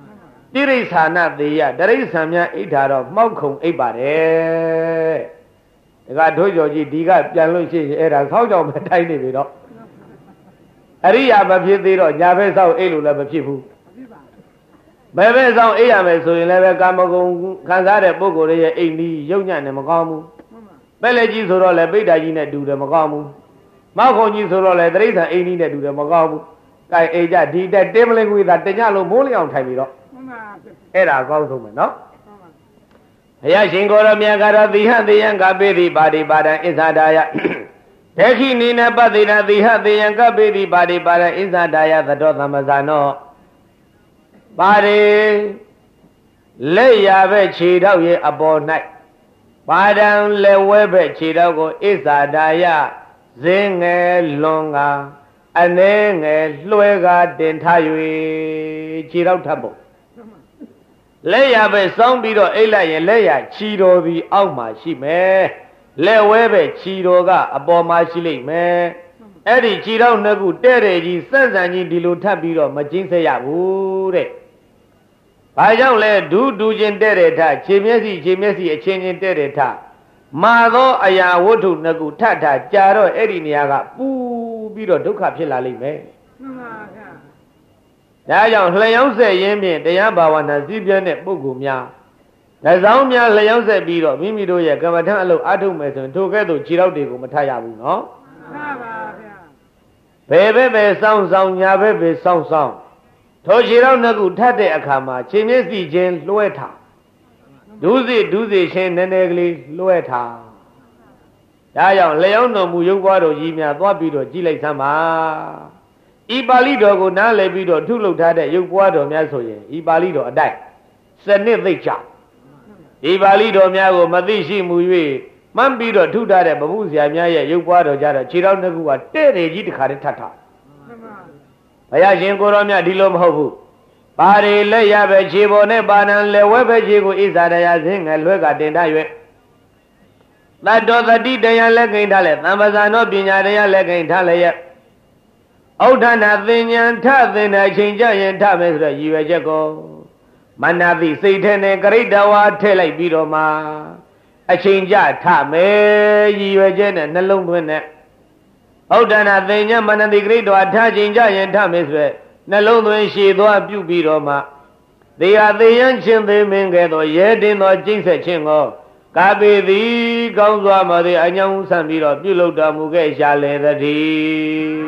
တိရိစ္ဆာနသေးရတရိစ္ဆာန်များအိဋ္ဌာတော့မှောက်ခုံအိပ်ပါတယ်ဒါကတို့ကြော်ကြီးဒီကပြန်လို့ရှိရင်အဲ့ဒါဆောက်ကြောင်ပဲတိုင်းနေပြီတော့အရိယာမဖြစ်သေးတော့ညာဘက်ဆောက်အိပ်လို့လည်းမဖြစ်ဘူးဘယ်ဘက်ဆောက်အိပ်ရမယ်ဆိုရင်လည်းပဲကာမဂုဏ်ခံစားတဲ့ပုဂ္ဂိုလ်ရဲ့အိမ်ကြီးရုပ်ညံ့နေမကောင်းဘူးပဲ့လက်ကြီးဆိုတော့လည်းပိဋ္ဌာကြီးနဲ့တူတယ်မကောင်းဘူးမောက်ခုံကြီးဆိုတော့လည်းတရိစ္ဆာန်အိမ်ကြီးနဲ့တူတယ်မကောင်းဘူးကဲအိမ်ကြဒီတက်တင်းမလင်းကွေးသာတညလုံးမိုးလျောင်ထိုင်ပြီးတော့အဲ့ဒါအကောင်းဆုံးပဲနော်ဘုရားရှင်ကိုရောမြတ်ကတော့သီဟသေယံကပိတိပါတိပါဒံဣဇာဒါယဒေခိနိနပတိနာသီဟသေယံကပိတိပါတိပါဒံဣဇာဒါယသတောသမဇာနောပါရိလက်ရပဲခြေတော့ရဲ့အပေါ်၌ပါဒံလက်ဝဲပဲခြေတော့ကိုဣဇာဒါယဇင်းငယ်လွန်ကအနှဲငယ်လွှဲကားတင်ထား၍ခြေတော့ထပ်ဖို့လက်ရပဲစောင်းပြီးတော့အိတ်လိုက်ရင်လက်ရခြီတော်ပြီးအောက်မှာရှိမယ်လက်ဝဲပဲခြီတော်ကအပေါ်မှာရှိလိမ့်မယ်အဲ့ဒီခြီတော်နှစ်ခုတဲ့တဲ့ကြီးစက်ဆန်ကြီးဒီလိုထပ်ပြီးတော့မကျင်းဆက်ရဘူးတဲ့ဘာကြောင့်လဲဒူးဒူးချင်းတဲ့တဲ့ထခြေမျက်စိအချင်းချင်းတဲ့တဲ့ထမာသောအရာဝတ္ထုနှစ်ခုထထကြာတော့အဲ့ဒီနေရာကပူပြီးတော့ဒုက္ခဖြစ်လာလိမ့်မယ်မှန်ပါဗျာဒါကြောင့်လျှောက်ဆက်ရင်းဖြင့်တရားဘာဝနာစည်းပြည့်တဲ့ပုဂ္ဂိုလ်များလက်ဆောင်များလျှောက်ဆက်ပြီးတော့မိမိတို့ရဲ့ကမ္မထအလုပ်အားထုတ်မယ်ဆိုရင်ထိုကဲ့သို့ခြေထောက်တွေကိုမထရဘူးနော်မှန်ပါဗျာဘယ်ဘက်ပဲစောင်းစောင်းညာဘက်ပဲစောင်းစောင်းထိုခြေထောက်နှစ်ခုထပ်တဲ့အခါမှာခြေမျက်စိချင်းလွှဲထားဒုစီချင်းနည်းနည်းကလေးလွှဲထားဒါကြောင့်လျှောက်တော်မူရုပ်ပွားတော်ကြီးများသွားပြီးတော့ကြည်လိုက်သမ်းပါဤပါဠိတော်ကိုနားလည်ပြီးတော့ထုလုပ်ထားတဲ့ရုပ်ပွားတော်များဆိုရင်ဤပါဠိတော်အတိုင်းစနစ်သိကြဤပါဠိတော်များကိုမသိရှိမှု၍မှန်းပြီးတော့ထုထားတဲ့ဗမှုဆရာများရဲ့ရုပ်ပွားတော်ကြတော့ခြေတော်နှစ်ခုကတဲ့တယ်ကြီးတစ်ခါတည်းထပ်ထားဘုရားရှင်ကိုရောမြတ်ဒီလိုမဟုတ်ဘူးပါရီလက်ရပဲခြေပေါ်နဲ့ပါဏံလက်ဝဲပဲခြေကိုဣဇာဒယာဇင်းငယ်လွဲကတင်ထား၍သတ္တောတတိတရားလက်ကိန်းထားလဲသံပဇာနောပညာတရားလက်ကိန်းထားလဲရဲ့ဩဒနာသင်ညာထသင်တဲ့အချိန်ကြရင်ထမယ်ဆိုတော့ရည်ရွယ်ချက်ကိုမနတိစိတ်ထဲနဲ့ကရိတဝါထည့်လိုက်ပြီးတော့မှအချိန်ကြထမယ်ရည်ရွယ်ချက်နဲ့နှလုံးသွင်းနဲ့ဩဒနာသင်ညာမနတိကရိတဝါထချိန်ကြရင်ထမယ်ဆိုတော့နှလုံးသွင်းရှည်သွားပြုပြီးတော့မှသေဟာသေယံချင်းသေးမင်းကဲ့သို့ရဲတင်သောကျင့်ဆက်ခြင်းကိုကာပေသည်ကောင်းစွာမသည်အညောင်းဆန့်ပြီးတော့ပြုလုပ်တော်မူခဲ့ရှာလေသတည်း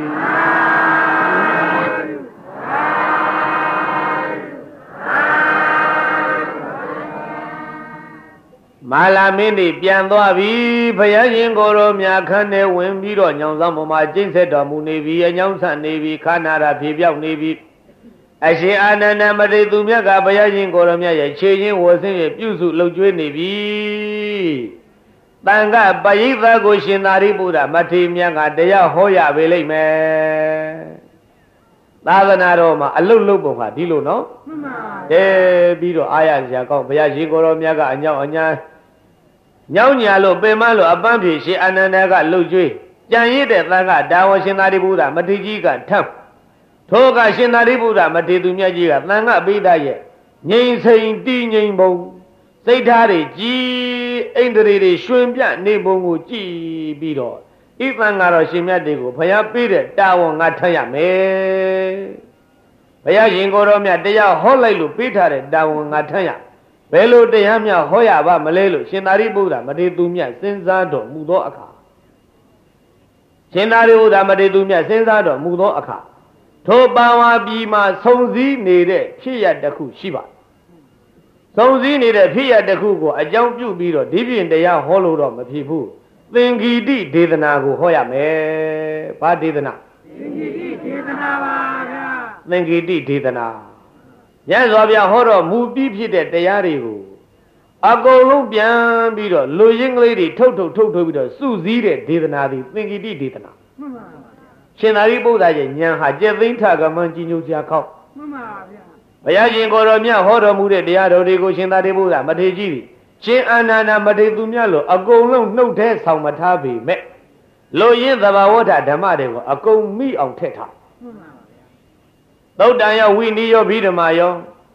မာလာမင်းသည်ပြန်သွားပြီဘုရားရှင်ကိုယ်တော်မြတ်ခန်းထဲဝင်ပြီးတော့ညောင်ဆောင်ပေါ်မှာကျင့်ဆက်တော်မူနေပြီအညောင်းဆန့်နေပြီခါနာရာဖြေပြောက်နေပြီအရှင်အာနန္ဒမတိသူမြတ်ကဘုရားရှင်ကိုယ်တော်မြတ်ရဲ့ခြေချင်းဝဆင်းရဲ့ပြုစုလှုပ်ကြွေးနေပြီတန်ခပရိသတ်ကိုရှင်သာရိပုတ္တမထေရမြတ်ကတရားဟောရပေလိမ့်မယ်သာသနာတော်မှာအလုတ်လုတ်ပုံကဒီလိုနော်မှန်ပါပြီးတော့အာရစရာကောင်းဘုရားရှင်ကိုယ်တော်မြတ်ကအညောင်းအညာညောင်းညာလို့ပင်မလို့အပန်းဖြေရှင်အာနန္ဒကလှုပ်ကြွေးကြံရစ်တဲ့သံဃာဒါဝရှင်သာရိပုတ္တမထေရကြီးကထပ်ထိုကရှင်သာရိပုတ္တမထေရသူမြတ်ကြီးကသံဃာပိဋကရဲ့ငြိမ်စိမ်တည်ငြိမ်ပုံစိတ်ထားတွေကြည်အိန္ဒြေတွေရွှင်ပြနေပုံကိုကြည်ပြီးတော့ဤသံဃာတော်ရှင်မြတ်တွေကိုဘုရားပေးတဲ့တာဝန်ငါထမ်းရမယ်ဘုရားရှင်ကိုယ်တော်မြတ်တရားဟောလိုက်လို့ပေးထားတဲ့တာဝန်ငါထမ်းရဘယ်လိုတရားများဟောရပါမလဲလို့ရှင်သာရိပုတ္တမထေရသူမြတ်စဉ်းစားတော်မူသောအခါရှင်သာရိပုတ္တမထေရသူမြတ်စဉ်းစားတော်မူသောအခါထိုပါဝါပြည်မှာဆုံစည်းနေတဲ့ဖြစ်ရတစ်ခုရှိပါဆုံစည်းနေတဲ့ဖြစ်ရတစ်ခုကိုအကြောင်းပြုပြီးတော့ဒီပြင်တရားဟောလို့တော့မဖြစ်ဘူးသင်္ကီတိဒေသနာကိုဟောရမယ်ဘာဒေသနာသင်္ကီတိဒေသနာပါဗျာသင်္ကီတိဒေသနာညဇောဗျာဟောတော့မူပြီးဖြစ်တဲ့တရားတွေကိုအကုန်လုံးပြန်ပြီးတော့လူရင်းကလေးတွေထုတ်ပြီးတော့စုစည်းတဲ့ဒေသနာသည်သင်္ကီတိဒေသနာမှန်ပါရှင်သာရိပုတ္တရဲ့ဉာဏ်ဟာကျက်သိမ်းထကမှန်ကြီးညိုစရာကောက်မှန်ပါဗျာဘုရားရှင်ကိုယ်တော်မြတ်ဟောတော်မူတဲ့တရားတော်တွေကိုရှင်သာရိပုတ္တမထေရကြီးသည်ရှင်အာနန္ဒမထေရသူမြတ်လို့အကုန်လုံးနှုတ်ထဲဆောင်မထားပေမဲ့လူရင်းသဘာဝဓဓမ္မတွေကိုအကုန်မိအောင်ထည့်ထားမှန်ပါဗျာသုတ်တန်ရောဝိနည်းရောဘိဓမ္မာရော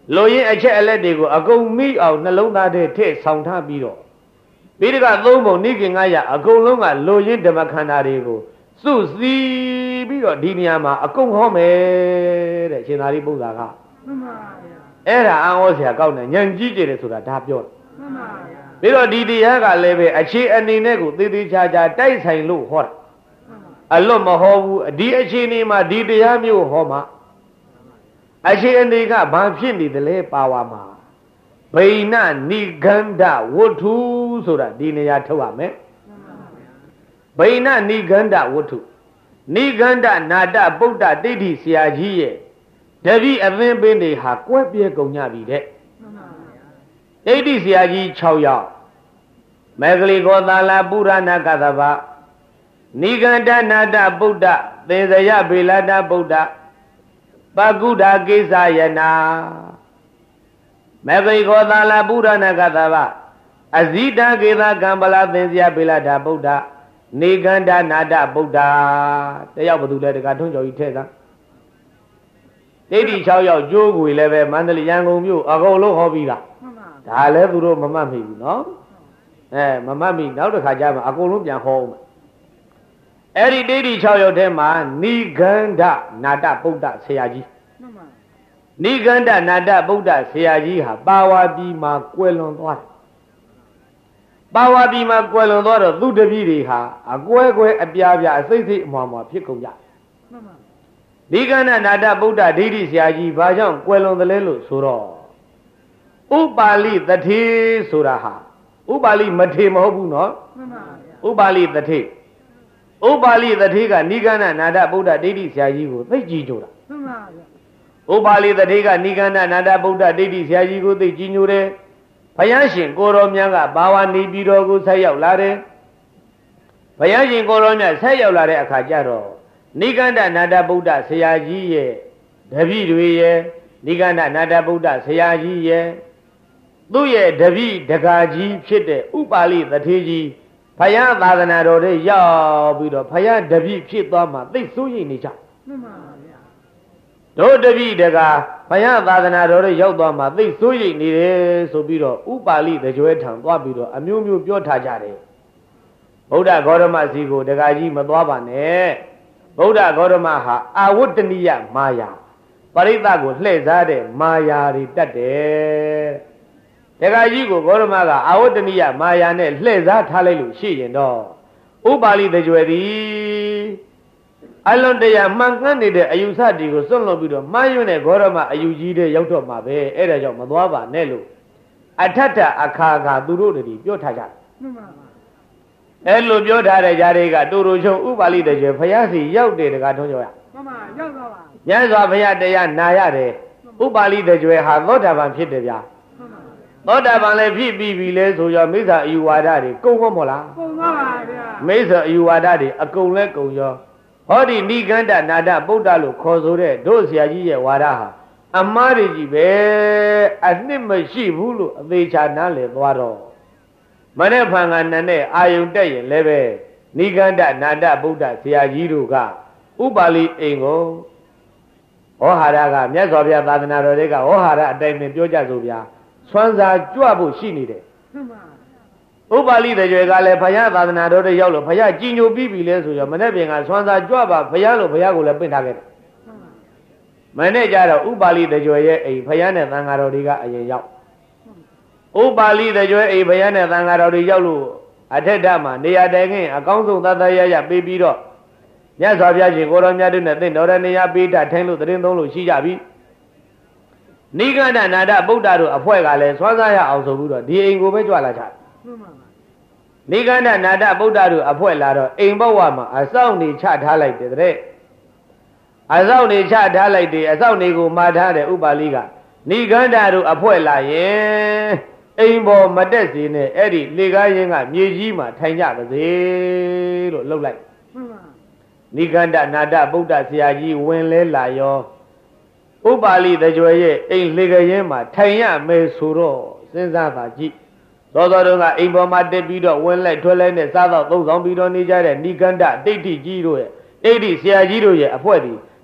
လိုရင်းအချက်အလက်တွေကိုအကုန်မိအောင်နှလုံးသားထဲထည့်ဆောင်ထားပြီးတော့ပိဋကသုံးပုံနိကေ900အကုန်လုံးကလိုရင်းဓမ္မခန္ဓာတွေကိုစုစည်းပြီးတော့ဒီနေရာမှာအကုန်ဟောမယ်တဲ့ရှင်သာရိပုတ္တရာကမှန်ပါဗျာအဲ့ဒါအံ့ဩစရာကောင်းတယ်ဉာဏ်ကြီးကျယ်တယ်ဆိုတာဒါပြောတယ်မှန်ပါဗျာပြီးတော့ဒီတရားကလည်းပဲအခြေအနေနဲ့ကိုသေသေးချာချာတိုက်ဆိုင်လို့ဟောတာအလွတ်မဟောဘူးဒီအခြေအနေမှာဒီတရားမျိုးဟောမှာအခြေအနေကဘာဖြစ်နေတယ်လဲပါဝါမှာဗိဏနိဂန္ဓဝတ္ထုဆိုတာဒီနေရာထုတ်ရမယ်ဗိဏနိဂန္ဓဝတ္ထုနိဂန္ဓနာတပုဒ္ဒဒိဋ္ဌိဆရာကြီးရဲ့တပည့်အသင်းပင်တွေဟာကွဲပြဲကုန်ကြပြီတဲ့ဒိဋ္ဌိဆရာကြီး6ယောက်မေဂလိကောသာလပုရဏကသဗ္ဗနိဂန္ဓနာတပုဒ္ဒသေဇယဗေလတပုဒ္ဒပကုဒ္ဒကိစ္စယနာမေဂလိကောသာလပုရဏကသဗ္ဗအဇိတကေသကံပလာသေဇယဗေလတပုဒ္ဒနိဂန္ဓနာတပုဒ္ဒတယောက်ဘသူလဲတကထွန်းကျော်ကြီးထဲကဒိဋ္ဌိ6ယောက်ကျိုးကိုလည်းပဲမန္တလေးရန်ကုန်မြို့အကုန်လုံးဟောပြီးတာဒါလည်းသူတို့မမှတ်မိဘူးနော်မမှတ်မိနောက်တစ်ခါကျမှအကုန်လုံးပြန်ဟောအောင်အဲ့ဒီဒိဋ္ဌိ6ယောက်ထဲမှာနိဂန္ဓနာတပုဒ္ဒဆရာကြီးနိဂန္ဓနာတပုဒ္ဒဆရာကြီးဟာပါဝါပြည်မှာကွယ်လွန်သွားတယ်ပါဝါပြည်မှာကွယ်လွန်သွားတော့သူတပည့်တွေဟာအကွဲကွဲအပြားပြားအစိမ့်စိမ့်အမွားမွားဖြစ်ကုန်ကြနိဂန္ဓနာတပုဒ္ဒဒိဋ္ဌိဆရာကြီးဘာကြောင့်ကွယ်လွန်သလဲလို့ဆိုတော့ဥပါလိတထေဆိုတာဟာဥပါလိမထေမဟုတ်ဘူးနော်ဥပါလိတထေဥပါလိတထေကနိဂန္ဓနာတပုဒ္ဒဒိဋ္ဌိဆရာကြီးကိုသိကြည်ကြိုတာဥပါလိတထေကနိဂန္ဓနာတပုဒ္ဒဒိဋ္ဌိဆရာကြီးကိုသိကြည်ညိုတယ်ဘုရားရှင်ကိုရောမြတ်ကဘာဝနေပြည်တော်ကိုဆက်ရောက်လာတယ်ဘုရားရှင်ကိုရောမြတ်ဆက်ရောက်လာတဲ့အခါကျတော့နိဂန္ဓနာတပုဒ္ဒဆရာကြီးရဲ့တပည့်တွေရဲ့နိဂန္ဓနာတပုဒ္ဒဆရာကြီးရဲ့သူ့ရဲ့တပည့်တကာကြီးဖြစ်တဲ့ဥပါလိတထေကြီးဘုရားသာသနာတော်တွေရောက်ပြီးတော့ဘုရားတပည့်ဖြစ်သွားမှသိစိုးရိမ်နေကြမှန်ပါဗျာတို့တပည့်တကာဘုရားသာသနာတော်တွေရောက်သွားမှသိစိုးရိမ်နေတယ်ဆိုပြီးတော့ဥပါလိတကြွယ်ထံသွားပြီးတော့အမျိုးမျိုးပြောထားကြတယ်ဗုဒ္ဓဂေါရမစီကိုတကာကြီးမသွားပါနဲ့ဗုဒ္ဓဂေါရမဟာအာဝတ္တနိယမာယာပရိသတ်ကိုလှည့်စားတဲ့မာယာတွေတတ်တယ်တခါကြီးကိုဂေါရမကအာဝတ္တနိယမာယာနဲ့လှည့်စားထားလိုက်လို့ရှိရင်တော့ဥပါလိတကြွယ်သည်အလွန်တရာမှန်ကန်နေတဲ့အယူဆတွေကိုစွန့်လွတ်ပြီးတော့မှားယွင်းတဲ့ဂေါရမအယူကြီးတဲ့ရောက်တော့မှာပဲအဲ့ဒါကြောင့်မသွားပါနဲ့လို့အထထအခါခါသူတို့တည်းပြောထားကြတယ်အဲ့လိုပြောထားတဲ့ຢာတွေကတူတူချုံဥပါလိတကြွယ်ဘုရားစီရောက်တယ်တကားထုံးကြောရမှန်ပါရောက်တော့ပါညစွာဘုရားတရားနာရတယ်ဥပါလိတကြွယ်ဟာသောတာပန်ဖြစ်တယ်ဗျာသောတာပန်လည်းဖြစ်ပြီးပြီလဲဆိုရောမိစ္ဆာအယူဝါဒတွေကုန်ကောမို့လားကုန်ပါပါဗျာမိစ္ဆာအယူဝါဒတွေအကုန်လဲကုန်ရောဟောဒီနိဂန္ဓနာတပုဒ္ဒလို့ခေါ်ဆိုတဲ့တို့ဆရာကြီးရဲ့ဝါဒဟာအမှားတွေကြီးပဲအနှစ်မရှိဘူးလို့အသေးချာနားလည်သွားတော့မနေ့ဖန်ကနနဲ့အာယုန်တက်ရင်လည်းပဲနိဂန္ဓနာတပုဒ္ဒဆရာကြီးတို့ကဥပါလိအိမ်ကိုဟောဟာရကမြတ်စွာဘုရားသာသနာတော်တွေကဟောဟာရအတိုင်းနဲ့ပြောကြဆိုဗျာဆွမ်းစာကြွဖို့ရှိနေတယ်ဥပါလိတကြွယ်ကလည်းဘုရားသာသနာတော်တွေရောက်လို့ဘုရားကြည်ညိုပြီးပြီလဲဆိုတော့မနေ့ပြင်ကဆွမ်းစာကြွပါဘုရားလို့ဘုရားကိုလည်းပင့်ထားခဲ့တယ်မနေ့ကျတော့ဥပါလိတကြွယ်ရဲ့အိမ်ဘုရားနဲ့သံဃာတော်တွေကအရင်ရောက်ဥပါလိတကြွယ်အိမ်ဘုရားနဲ့သံဃာတော်တွေရောက်လို့အထက်ဓာတ်မှာနေရာတိုင်ခင်းအကောင်းဆုံးသတ္တရရပေးပြီးတော့မြတ်စွာဘုရားရှင်ကိုရောမြတ်တို့နဲ့သင်တော်ရနေရာပေးတာထိုင်လို့တရင်သုံးလို့ရှိကြပြီနိဂန္ဓနာတပုဒ္ဒတို့အဖွဲ့ကလည်းဆွမ်းစားရအောင်ဆိုပြီးတော့ဒီအိမ်ကိုပဲကြွလာကြတယ်နိဂန္ဓနာတပုဒ္ဒတို့အဖွဲ့လာတော့အိမ်ဘဝမှာအစောင့်နေချထားလိုက်တယ်တဲ့အစောင့်နေချထားလိုက်တယ်အစောင့်နေကိုမှားထားတဲ့ဥပါလိကနိဂန္ဓတို့အဖွဲ့လာရင်အိမ်ပေါ်မတက်စေနဲ့အဲ့ဒီလေကားရင်ကမြေကြီးမှာထိုင်ကြပါစေလို့လှုပ်လိုက်နိဂန္ဓနာတပုဒ္ဒဆရာကြီးဝင်လဲလာရောဥပါလိတကြွယ်ရဲ့အိမ်လေကရင်မှာထိုင်ရမယ်ဆိုတော့စဉ်းစားပါကြည့်သောသောတို့ကအိမ်ပေါ်မှာတက်ပြီးတော့ဝင်လိုက်ထွက်လိုက်နဲ့စားတော့သုံးဆောင်ပြီးတော့နေကြတဲ့နိဂန္ဓဒိဋ္ဌိကြီးတို့ရဲ့ဒိဋ္ဌိဆရာကြီးတို့ရဲ့အဖွဲ့ဒီ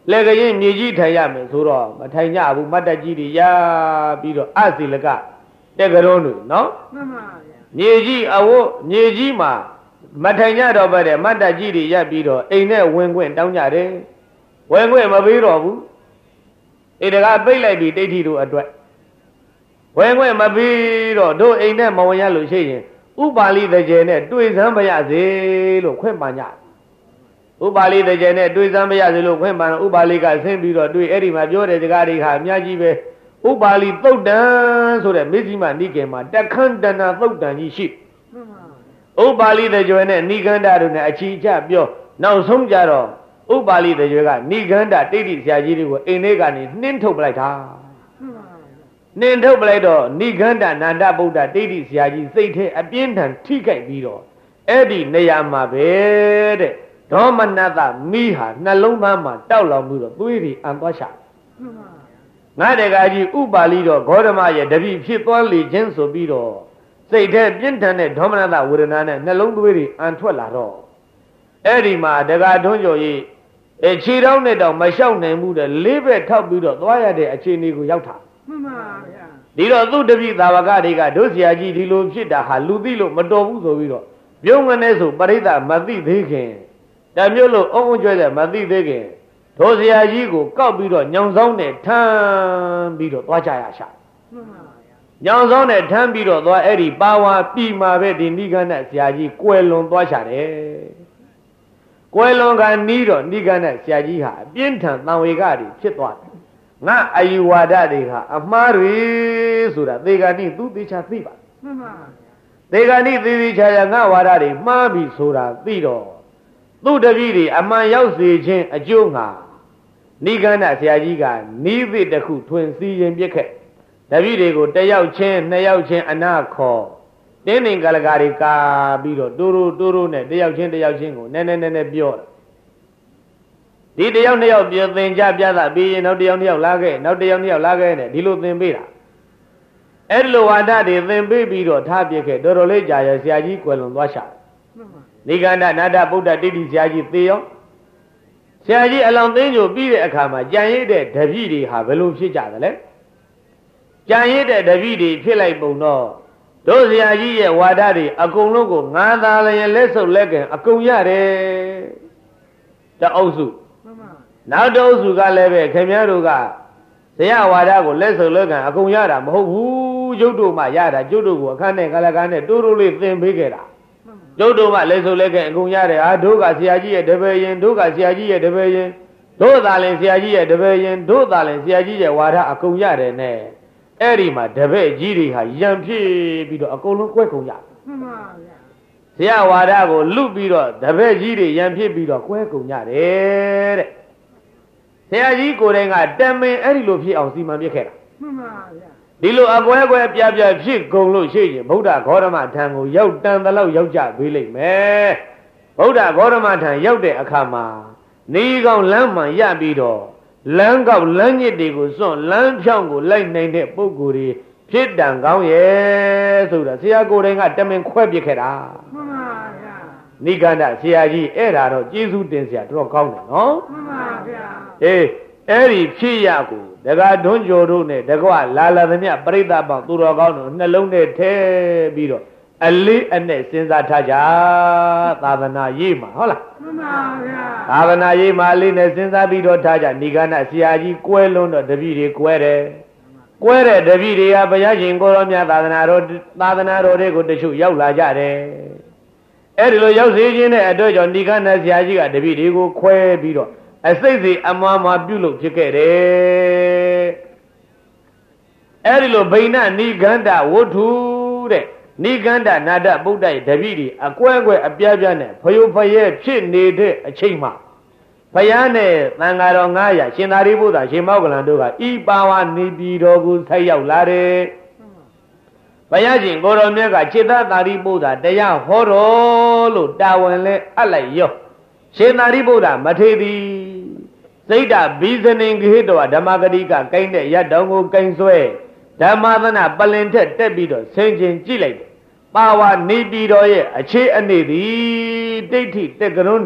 လေကရင်မြေကြီးထိုင်ရမယ်ဆိုတော့မထိုင်ကြဘူးမတ်တက်ကြီးတွေရပြီးတော့အစီလကတက်ကြုံတို့နော်မှန်ပါဗျာမြေကြီးအဝတ်မြေကြီးမှာမထိုင်ကြတော့ပဲတဲ့မတ်တက်ကြီးတွေရပြီးတော့အိမ်နဲ့ဝင်ခွင့်တောင်းကြတယ်ဝင်ခွင့်မပေးတော့ဘူးအေတကားပိတ်လိုက်ပြီးတိဋ္ဌိတို့အတွက်ဝင်ခွင့်မပေးတော့တို့အိမ်နဲ့မဝင်ရလို့ရှိရင်ဥပါလိတကျေနဲ့တွေ့စမ်းမရစေလို့ခွင့်ပန်ကြဥပါလိတကျေနဲ့တွေ့စမ်းမရစေလို့ခွင့်ပန်ဥပါလိကဆင်းပြီးတော့တွေ့အဲ့ဒီမှာပြောတဲ့စကားတွေဟာအများကြီးပဲဥပါလိသုတ်တံဆိုတဲ့မေဇိမနိကေမှာတခန္တနာသုတ်တံကြီးရှိဥပါလိတကျေနဲ့နိဂန္ဓတို့နဲ့အချီချပြောနောက်ဆုံးကြတော့ဥပါလိတကျေကနိဂန္ဓတိဋ္ဌိဆရာကြီးတွေကိုအိမ်ထဲကနေနှင်းထုတ်ပလိုက်တာနှင်းထုတ်ပလိုက်တော့နိဂန္ဓနန္ဒဗုဒ္ဓတိဋ္ဌိဆရာကြီးစိတ်ထဲအပြင်းထန်ထိခိုက်ပြီးတော့အဲ့ဒီနေရာမှာပဲတဲ့ဒေါမနတမိဟာနှလုံးသားမှာတောက်လောင်ပြီးတော့သွေးတွေအံသွားရှာငါတကကြီးဥပါလိတော့ဂေါတမရဲ့တပည့်ဖြစ်သွားလေခြင်းဆိုပြီးတော့စိတ်ထဲပြင်းထန်တဲ့ဒေါမနတဝေဒနာနဲ့နှလုံးသွေးတွေအံထွက်လာတော့အဲ့ဒီမှာတကာထွန်းကျော်ကြီးခြေထောက်နဲ့တောင်မလျှောက်နိုင်မှုတဲ့လေးဘက်ထောက်ပြီးတော့သွားရတဲ့အခြေအနေကိုရောက်တာမှန်ပါဗျာဒီတော့သူ့တပည့်သာဝကတွေကတို့ဆရာကြီးဒီလိုဖြစ်တာဟာလူသိလို့မတော်ဘူးဆိုပြီးတော့ပြုံးငနဲ့ဆိုပရိသတ်မသိသေးခင်တမျိုးလို့အုံကျွဲတဲ့မသိသေးခင်တို့ဆရာကြီးကိုကောက်ပြီးတော့ညောင်ဆောင်နဲ့ထမ်းပြီးတော့သွားကြရရှာမှန်ပါဗျာညောင်ဆောင်နဲ့ထမ်းပြီးတော့သွားအဲ့ဒီပါဝါပြီမှာပဲဒီနိဂန္ဓဆရာကြီးကွယ်လွန်သွားရှာတယ်ကွယ်လွန်ကနီးတော့နိဂန္ဓဆရာကြီးဟာအပြင်းထန်တန်ဝေကတွေဖြစ်သွားတယ်ငါအယူဝါဒတွေဟာအမှားတွေဆိုတာသေဂာနိသူသေချာသိပါမှန်ပါသေဂာနိသေသေချာချာငါဝါဒတွေမှားပြီဆိုတာသိတော့သူ့တပည့်တွေအမှန်ရောက်စေခြင်းအကျိုးငါနိဂန္ဓဆရာကြီးကနီးသည့်တစ်ခုထွင်စီရင်ပြစ်ခဲ့တပည့်တွေကိုတစ်ယောက်ချင်းနှစ်ယောက်ချင်းအနာခေါ်တင်းနေကလကာတွေကာပြီးတော့တိုးတိုးနဲ့တစ်ယောက်ချင်းတစ်ယောက်ချင်းကိုနည်းနည်းပြောတယ်ဒီတယောက်နှစ်ယောက်ပြင်သင်ကြပြတာပြီးရင်နောက်တယောက်နှစ်ယောက်လာခဲ့နောက်တယောက်နှစ်ယောက်လာခဲ့နဲ့ဒီလိုသင်ပေးတာအဲ့ဒီလိုဝါဒတွေသင်ပေးပြီးတော့ထားပြခဲ့တော်တော်လေးကြာရဆရာကြီးကွယ်လွန်သွားရှာနိဂန္ဓနာတဗုဒ္ဓတိဋ္ဌိဆရာကြီးသေရောဆရာကြီးအလောင်းသိန်းကျိုပြီးတဲ့အခါမှာကြံရည်တဲ့တပည့်တွေဟာဘယ်လိုဖြစ်ကြသလဲကြံရည်တဲ့တပည့်တွေဖြစ်လိုက်ပုံတော့တို့ဆရာကြီးရဲ့ဝါဒတွေအကုန်လုံးကိုငါသာလည်းလက်ဆုပ်လက်ကင်အကုန်ရတယ်တအုပ်စုနောက်တအုပ်စုကလည်းပဲခင်ဗျားတို့ကဆရာဝါဒကိုလက်ဆုပ်လက်ကင်အကုန်ရတာမဟုတ်ဘူးကျုပ်တို့မှရတာကျုပ်တို့ကိုအခန်းနဲ့ကလကားနဲ့တိုးတိုးလေးသင်ပေးခဲ့တာကျုပ်တို့မှလက်ဆုပ်လက်ကင်အကုန်ရတယ်ဟာတို့ကဆရာကြီးရဲ့တပည့်ရင်တို့ကဆရာကြီးရဲ့တပည့်ရင်တို့သာလည်းဆရာကြီးရဲ့တပည့်ရင်တို့သာလည်းဆရာကြီးရဲ့ဝါဒအကုန်ရတယ်နဲ့အဲ့ဒီမှာတပည့်ကြီးတွေဟာရံဖြစ်ပြီးတော့အကုန်လုံးကွဲကုန်ကြမှန်ပါဗျာဆရာဝါဒကိုလွတ်ပြီးတော့တပည့်ကြီးတွေရံဖြစ်ပြီးတော့ကွဲကုန်ကြတယ်တဲ့ဆရာကြီးကိုယ်တိုင်ကတမင်အဲ့ဒီလိုဖြစ်အောင်စီမံပြခဲ့တာမှန်ပါဗျာဒီလိုအကွဲကွဲပြပြဖြစ်ကုန်လို့ရှိရင်ဗုဒ္ဓဂေါတမထံကိုရောက်တန်တလောက်ရောက်ကြပေးလိမ့်မယ်ဗုဒ္ဓဂေါတမထံရောက်တဲ့အခါမှာနေကောင်းလမ်းမှန်ရပြီးတော့လမ်းကောက်လမ်းညစ်တွေကိုစွန့်လမ်းဖြောင်းကိုလိုက်နိုင်တဲ့ပုဂ္ဂိုလ်တွေဖြစ်တန်ကောင်းရဲ့ဆိုတာဆရာကိုယ်တိုင်ကတမင်ခွဲပြခဲ့တာမှန်ပါဗျာနိဂန္ဓဆရာကြီးအဲ့ဒါတော့ကျေးဇူးတင်စရာတော်ကောင်းတယ်နော်မှန်ပါဗျာအေးအဲ့ဒီဖြစ်ရကိုတက္ကဒွန်းကျော်တို့နဲ့တကွလာလာသမျှပရိသတ်ပေါင်းသူတော်ကောင်းတို့နှလုံးထဲထည့်ပြီးတော့အလေးအနက်စဉ်းစားထားကြသာသနာရေးမှာဟုတ်လားမှန်ပါဗျာသာသနာရေးမှာအလေးနဲ့စဉ်းစားပြီးတော့ထားကြနိဂန္ဓဆရာကြီးကွဲလွန်းတော့တပည့်တွေကွဲတယ်ကွဲတဲ့တပည့်တွေကဘုရားရှင်ကိုရောမြတ်သာသနာတော်တွေကိုတချို့ရောက်လာကြတယ်အဲ့ဒီလိုရောက်စေခြင်းတဲ့အတွက်ကြောင့်နိဂန္ဓဆရာကြီးကတပည့်တွေကိုခွဲပြီးတော့အစိတ်စိတ်အမှားမှာပြုလုပ်ဖြစ်ခဲ့တယ်အဲ့ဒီလိုဗိဏနိဂန္ဓဝတ္ထုတဲ့နိဂန္ဓနာတဗုဒ္ဓရဲ့တပည့်တွေအကွဲကွဲအပြားပြားနဲ့ဖယုဖယဲဖြစ်နေတဲ့အချိန်မှာဘုရားနဲ့သံဃာတော်900ရှင်သာရိပုတ္တရာရှင်မောဂလန်တို့ကဤပါဝါနေပြည်တော်ကိုဆိုက်ရောက်လာတယ်ဘုရားရှင်ကိုရောမြတ်ကจิตသာရိပုတ္တရာတရားဟောတော်လို့တာဝန်လဲအပ်လိုက်ရောရှင်သာရိပုတ္တရာမထေရီစိတ်ဓာဘိဇနင်ဂဟိတောဓမ္မဂတိကကိုင်းတဲ့ရတ်တော်ကိုကိုင်းဆွဲဓမ္မသနာပလင်ထက်တက်ပြီးတော့ဆင်ခြင်ကြည့်လိုက်တယ်ပါဝါနေပြည်တော်ရဲ့အခြေအနေသည်ဒိဋ္ဌိတက္ကရုံးနေ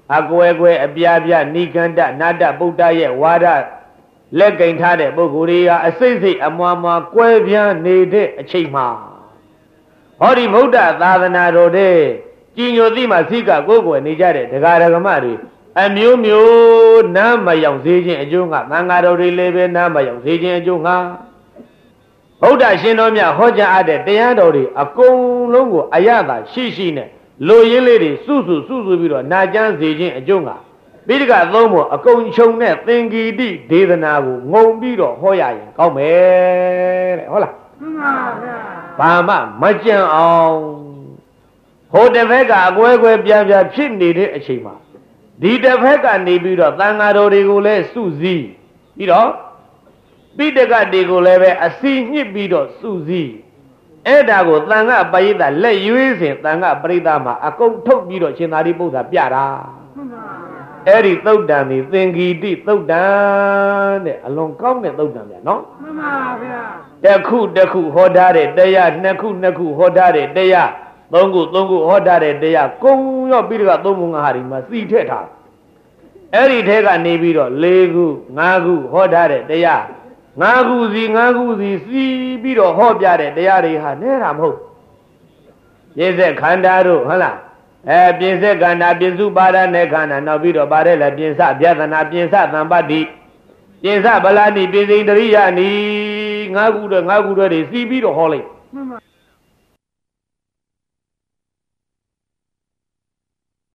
အကွယ်ကွယ်အပြားပြနိကန္တနာတဗုဒ္ဓရဲ့ဝါဒလက်ကင်ထားတဲ့ပုဂ္ဂိုလ်တွေကအစိမ့်စိတ်အမွားမွားကွဲပြားနေတဲ့အချိန်မှာဟောဒီဗုဒ္ဓသာသနာတော်တဲ့ကြည်ညိုသိမှစိကကိုယ်ကိုယ်နေကြတဲ့ဒကာဒကမတွေအမျိုးမျိုးနားမရောက်စေခြင်းအကျိုးငါသံဃာတော်တွေလည်းပဲနားမရောက်စေခြင်းအကျိုးငါဗုဒ္ဓရှင်တော်မြတ်ဟောကြားအပ်တဲ့တရားတော်တွေအကုန်လုံးကိုအရသာရှိရှိနဲ့လိုရင်းလေးတွေစုပြီးတော့နာကျမ်းစေခြင်းအကျိုးငါပိဋကသုံးဖို့အကုန်ခြုံတဲ့သင်္ကီတိဒေသနာကိုငုံပြီးတော့ဟောရရင်ကောင်းမယ်တဲ့ဟုတ်လားမှန်ပါဗျာဘာမှမကြံအောင်ဟိုတစ်ဖက်ကအကွဲကွဲပြားပြားဖြစ်နေတဲ့အချိန်မှာဒီတစ်ဖက်ကနေပြီးတော့သံဃာတော်တွေကိုလည်းစုစည်းပြီးတော့ပိဋကတွေကိုလည်းပဲအစီညှစ်ပြီးတော့စုစည်းအဲ့ဒါကိုသံဃာပရိသတ်လက်ရွေးစဉ်သံဃာပရိသတ်မှာအကုန်ထုတ်ပြီးတော့ရှင်သာရိပုတ္တရာပြတာအဲ့ဒီသုတ်တံဒီသင်္ကီတိသုတ်တံတဲ့အလွန်ကောင်းတဲ့သုတ်တံဗျာနော်မှန်ပါဗျာတစ်ခုဟောထားတဲ့တရားနှစ်ခုဟောထားတဲ့တရားသုံးခုဟောထားတဲ့တရားကုံရောပြီးတော့သုံးခုငါးဟာဒီမှာစီထည့်ထားအဲ့ဒီထဲကနေပြီးတော့၄ခု၅ခုဟောထားတဲ့တရား၅ခုစီစီပြီးတော့ဟောပြတဲ့တရားတွေဟာနဲတာမဟုတ်ပြည့်စက်ခန္ဓာတို့ဟုတ်လားပြည့်စက်ခန္ဓာပြစ္စုပါဒနဲ့ခန္ဓာနောက်ပြီးတော့ပါတယ်လေပြင်းစဗျသနာပြင်းစသံပတ္တိပြင်းစဗလာနိပြင်းစိန်တရိယာနိ၅ခုတွေစီပြီးတော့ဟောလိုက်